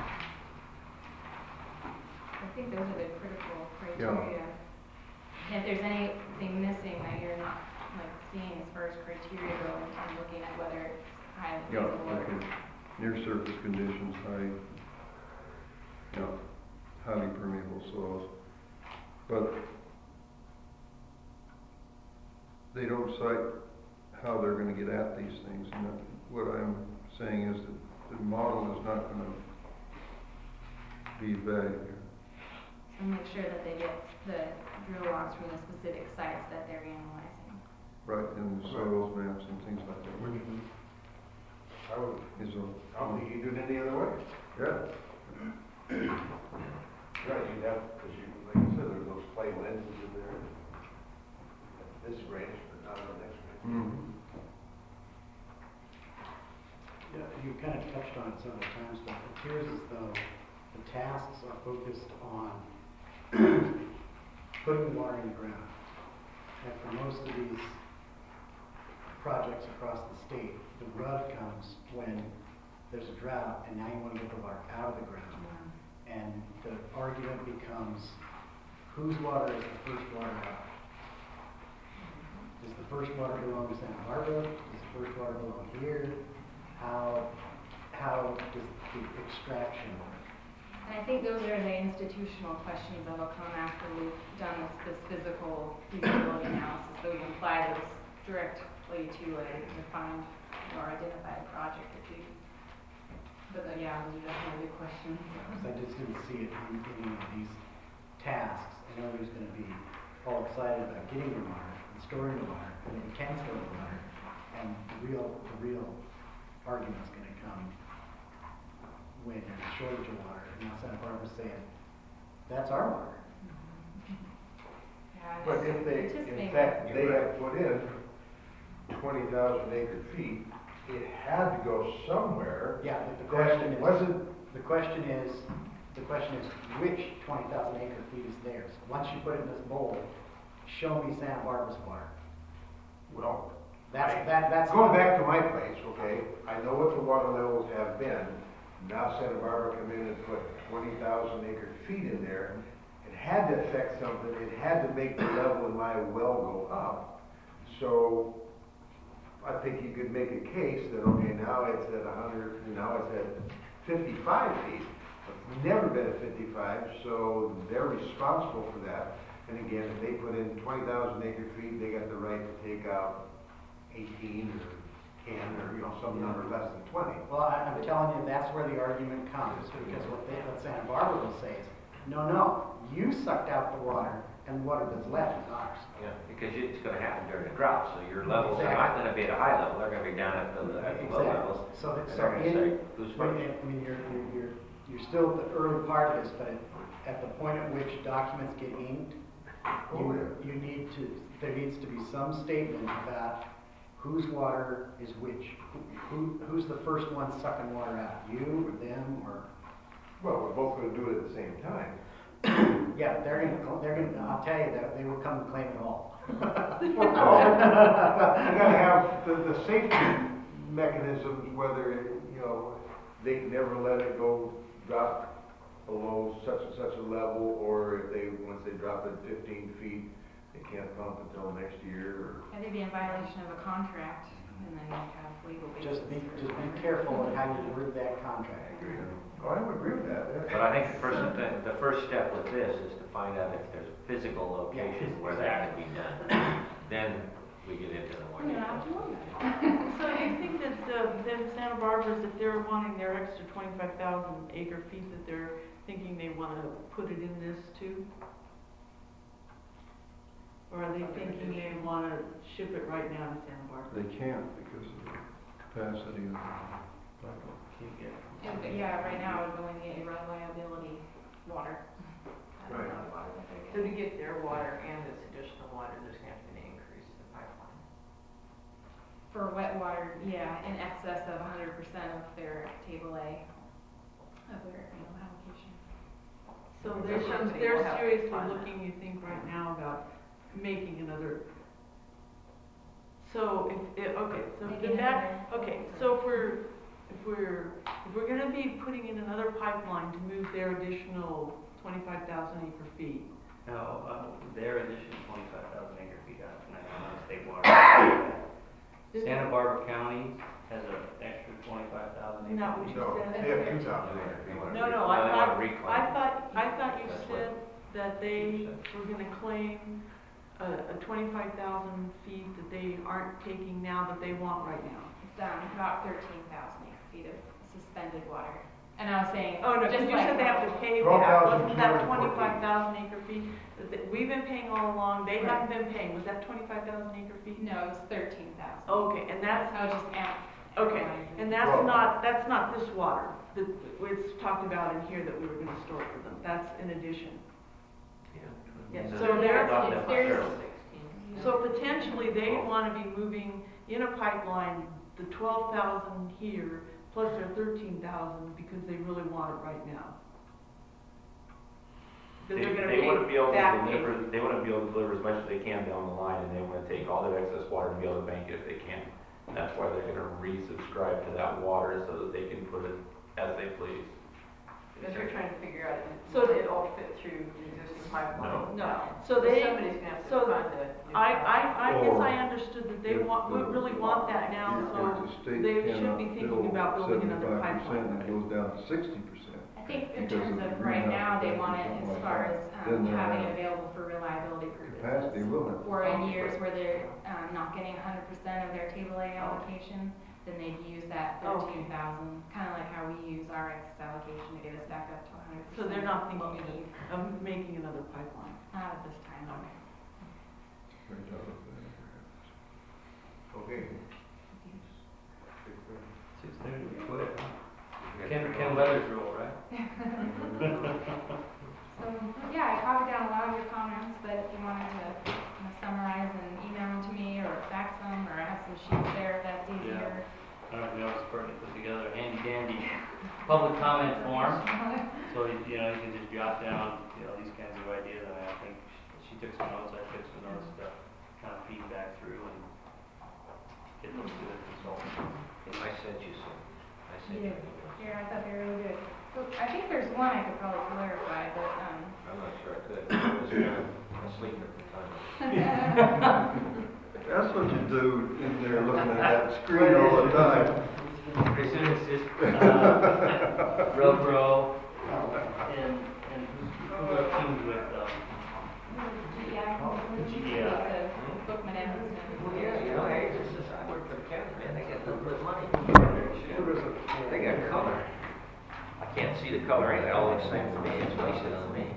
I think those are the critical criteria. And if there's anything missing that you're not, like, seeing as far as criteria go, and kind of looking at whether it's highly Yeah, feasible or. okay. Near surface conditions, high, yeah, highly permeable soils. But they don't cite how they're gonna get at these things. And that- what I'm saying is that the model is not gonna be valued here. So make sure that they get the drill logs from the specific sites that they're analyzing. Right, and the soils maps and things like that. Which I would, is I a, don't think you do it any other way. yeah, Right, you'd have, because you, like you said, there's those clay lenses in there. At this range, but not on the next range. mm, Yeah, you kind of touched on on it several times, but it appears as though the tasks are focused on putting the water in the ground. And for most of these projects across the state, the rub comes when there's a drought and now you want to get the water out of the ground. And the argument becomes, whose water is the first water out? Does the first water belong to Santa Barbara? Does the first water belong here? How, how does the extraction work? And I think those are the institutional questions that'll come after we've done this, this physical feasibility analysis, so we can apply those directly to a defined or identified project or two. But uh, yeah, those are definitely good questions. Because I just didn't see it in any of these tasks. I know there's going to be all excited about getting the water and storing the water, and that you can store the water. And the real, the real argument's going to come when there's a shortage of water. And now Santa Barbara's saying, that's our water. Yeah, But if they, it just in makes- fact, they have put in twenty thousand acre feet, it had to go somewhere. Yeah, but the That question is, wasn't, the question is, the question is, which twenty thousand acre feet is theirs? Once you put it in this bowl, show me Santa Barbara's water. well, That's, that, that's. going back to my place, okay, I know what the water levels have been. Now Santa Barbara come in and put twenty thousand acre feet in there. It had to affect something, it had to make the level in my well go up. So I think you could make a case that, okay, now it's at a hundred, now it's at fifty-five feet. It's never been at fifty-five, so they're responsible for that. And again, if they put in twenty thousand acre feet, they got the right to take out eighteen or ten or, you know, some number less than twenty. Well, I, I'm telling you, that's where the argument comes, because what they, what Santa Barbara will say is, no, no, you sucked out the water, and the water that's left is ours. Yeah, because it's gonna happen during a drought, so your levels are not gonna be at a high level, they're gonna be down at the, at the low Exactly. levels. So that, And so they're gonna in, say, who's when, first? I mean, you're, you're, you're, you're still at the early part of this, but at, at the point at which documents get inked, Oh, you, yeah. you need to, there needs to be some statement about whose water is which. Who, who's the first one sucking water out? You, or them, or? Well, we're both gonna do it at the same time. Yeah, they're gonna, they're gonna, I'll tell you that they will come and claim it all. Well, no, but you gotta have the, the safety mechanisms, whether, you know, they can never let it go drop below such and such a level, or if they, once they drop it fifteen feet, they can't pump until next year, or. And they'd be in violation of a contract, and then you have legal basis. Just be, for just be whatever. careful in how you word that contract. Oh, I would agree with that. But I think the first, the, the first step with this is to find out if there's a physical location where that can be done. Then we get into the more We're gonna have details. to look at it. So do you think that, uh, then Santa Barbara's, if they're wanting their extra twenty-five thousand acre feet, that they're thinking they wanna put it in this too? Or are they thinking they wanna ship it right now to Santa Barbara? They can't because of the capacity of the pipeline. Can't get- And, but yeah, right now it would only get reliability water. That's Right. not water that they're So to getting. get their water and this additional water, there's gonna have to be an increase in the pipeline. For wet water, yeah, in excess of hundred percent of their table A of their, you know, allocation. So The they're, company they're will have to seriously fund that. looking, you think, right now about making another. So if, if, okay, so Maybe the back, another- okay, so if we're, if we're, if we're gonna be putting in another pipeline to move their additional twenty-five thousand acre feet, Now, uh, their additional twenty-five thousand acre feet out of ninety-one state water. Is Santa Barbara County has an extra twenty-five thousand acre feet. Isn't that what you No, said? they have two thousand acre feet. No, no, Well, I they thought, wanna reclaim. I thought, I thought you That's said what- that they were gonna claim a, a twenty-five thousand feet that they aren't taking now, but they want right now. It's um, about thirteen thousand acre feet of suspended water. And I was saying, Oh, no, just you like. said they have to pay twelve that, thousand wasn't that two hundred fourteen. twenty-five thousand acre feet that, that we've been paying all along, they haven't been paying, was that twenty-five thousand acre feet? No, it was thirteen thousand. Okay, and that's, I was just amp. okay, and that's Well- not, that's not this water, that, it's talked about in here that we were gonna store for them, that's in addition. Yeah. Yeah, so they're- Not that much. There's- So potentially, they wanna be moving in a pipeline, the twelve thousand here, plus their thirteen thousand because they really want it right now. They, Because they're gonna they pay wanna be able to back deliver, payment. they wanna be able to deliver as much as they can down the line, and they wanna take all their excess water and be able to bank it if they can. And that's why they're gonna resubscribe to that water so that they can put it as they please. Because they're trying to figure out, So so it all fit through the existing pipeline? No, so they, Somebody's gonna have to so fund a new I, pipeline. I, I guess Or I understood that they if want, we the- really want that now, If so the state they should cannot be thinking fill about building another seventy-five percent, pipeline. it goes down to sixty percent. I think in Because terms of of the right now, greenhouse they effect want or it something as like far that. as Then um, they're having not- it available for reliability Capacity purposes. will have. Or in years where they're um, not getting one hundred percent of their table A allocation, then they'd use that Okay. thirteen thousand, kind of like how we use our excess allocation to get us back up to one hundred percent. So they're not what we thinking need. of making another pipeline. Not at this time. Okay. Great job with that, perhaps. Okay. Six thirty, quick. Ken, Ken Weathers rule, right? So, yeah, I copied down a lot of your comments, but if you wanted to you know, summarize and email them to me, or fax them, or I have some sheets there if that's easier. All right, we always perfect put together a handy dandy public comment form. So, you you know, you can just jot down, you know, these kinds of ideas. I mean, I think she took some notes, I took some notes to kind of feedback through and get those to the consultant. I sent you some, I sent you Yeah. an email. Here, I thought they were really good. So, I think there's one I could probably clarify, but, um, I'm not sure I could, I was kind of asleep at the time. That's what you do in there looking at that screen all the time. Pretty soon it's just, uh, Robro, and, and who are teamed with, um, G E I, G E I. the Bookman Evanston. Well, yeah, you know, hey, this is, I work for the county, man, they got a little bit of money. They got color. I can't see the color, ain't it all the same to me, it's wasted on me.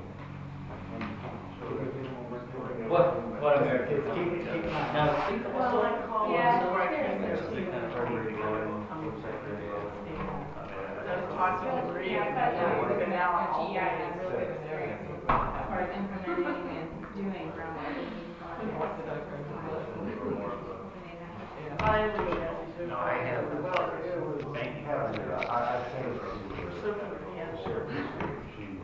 what, what American Keep- company keep- does. keep that. Now, Well, I call Yeah, them, so I there's- can Just see to kind of them. bring it together. I was talking to Maria, Yeah, but, and um, working out G all E I has day. real good experience as far as implementing and doing groundwater cleaning projects. Finally, No, I have. well, it was Thank you. I, I sent it to you. super, yeah.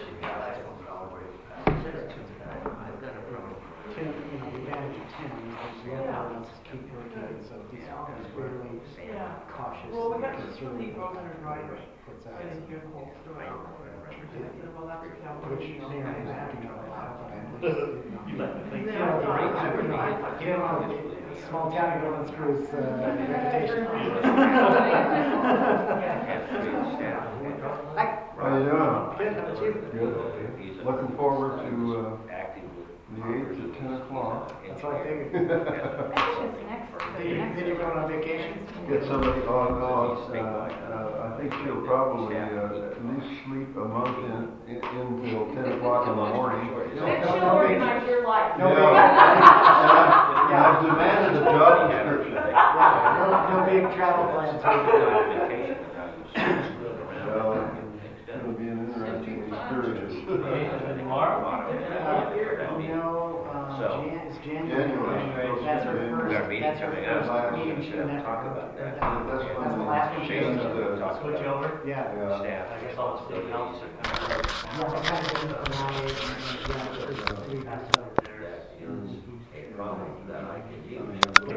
I've got a problem. Tim, you know, we manage Tim, because the other ones keep working, so he's he's really Yeah. cautious. Well, we got and this concerned from the about Grosvenor driver. Puts I out. didn't hear the whole story. I said, well, that's a Which California. may or may not be a lot, but at least, you know. You like to think. You know, the rate, I mean, I, you know, a small town, you don't want to screw his, uh, reputation. How you doing? Good, how about you? Good. Looking forward to, uh, Active with. the eighth at ten o'clock. That's what I figured. I think it's next, the Then you, next then you're going on vacation? Get somebody on, on, uh, uh, I think she'll probably, uh, at least sleep a month in, in, until ten o'clock in the morning. Then she'll organize your life. Yeah. And I- I've demanded a job description. Yeah, no, no big travel plans. Well, it'll be an interesting experience. Tomorrow? Uh, no, uh, So- Jan, it's January. January. That's her January. Our first, meeting that's her coming first up. meeting she didn't have to Talk go. about that. That's That's when the they last one she changed does. the, Switch over? Yeah. yeah. Staff. I guess all the state houses are kind of. Yeah, they kind of did it for nine, eight, and, yeah, it's three, so. That is a problem that I can use.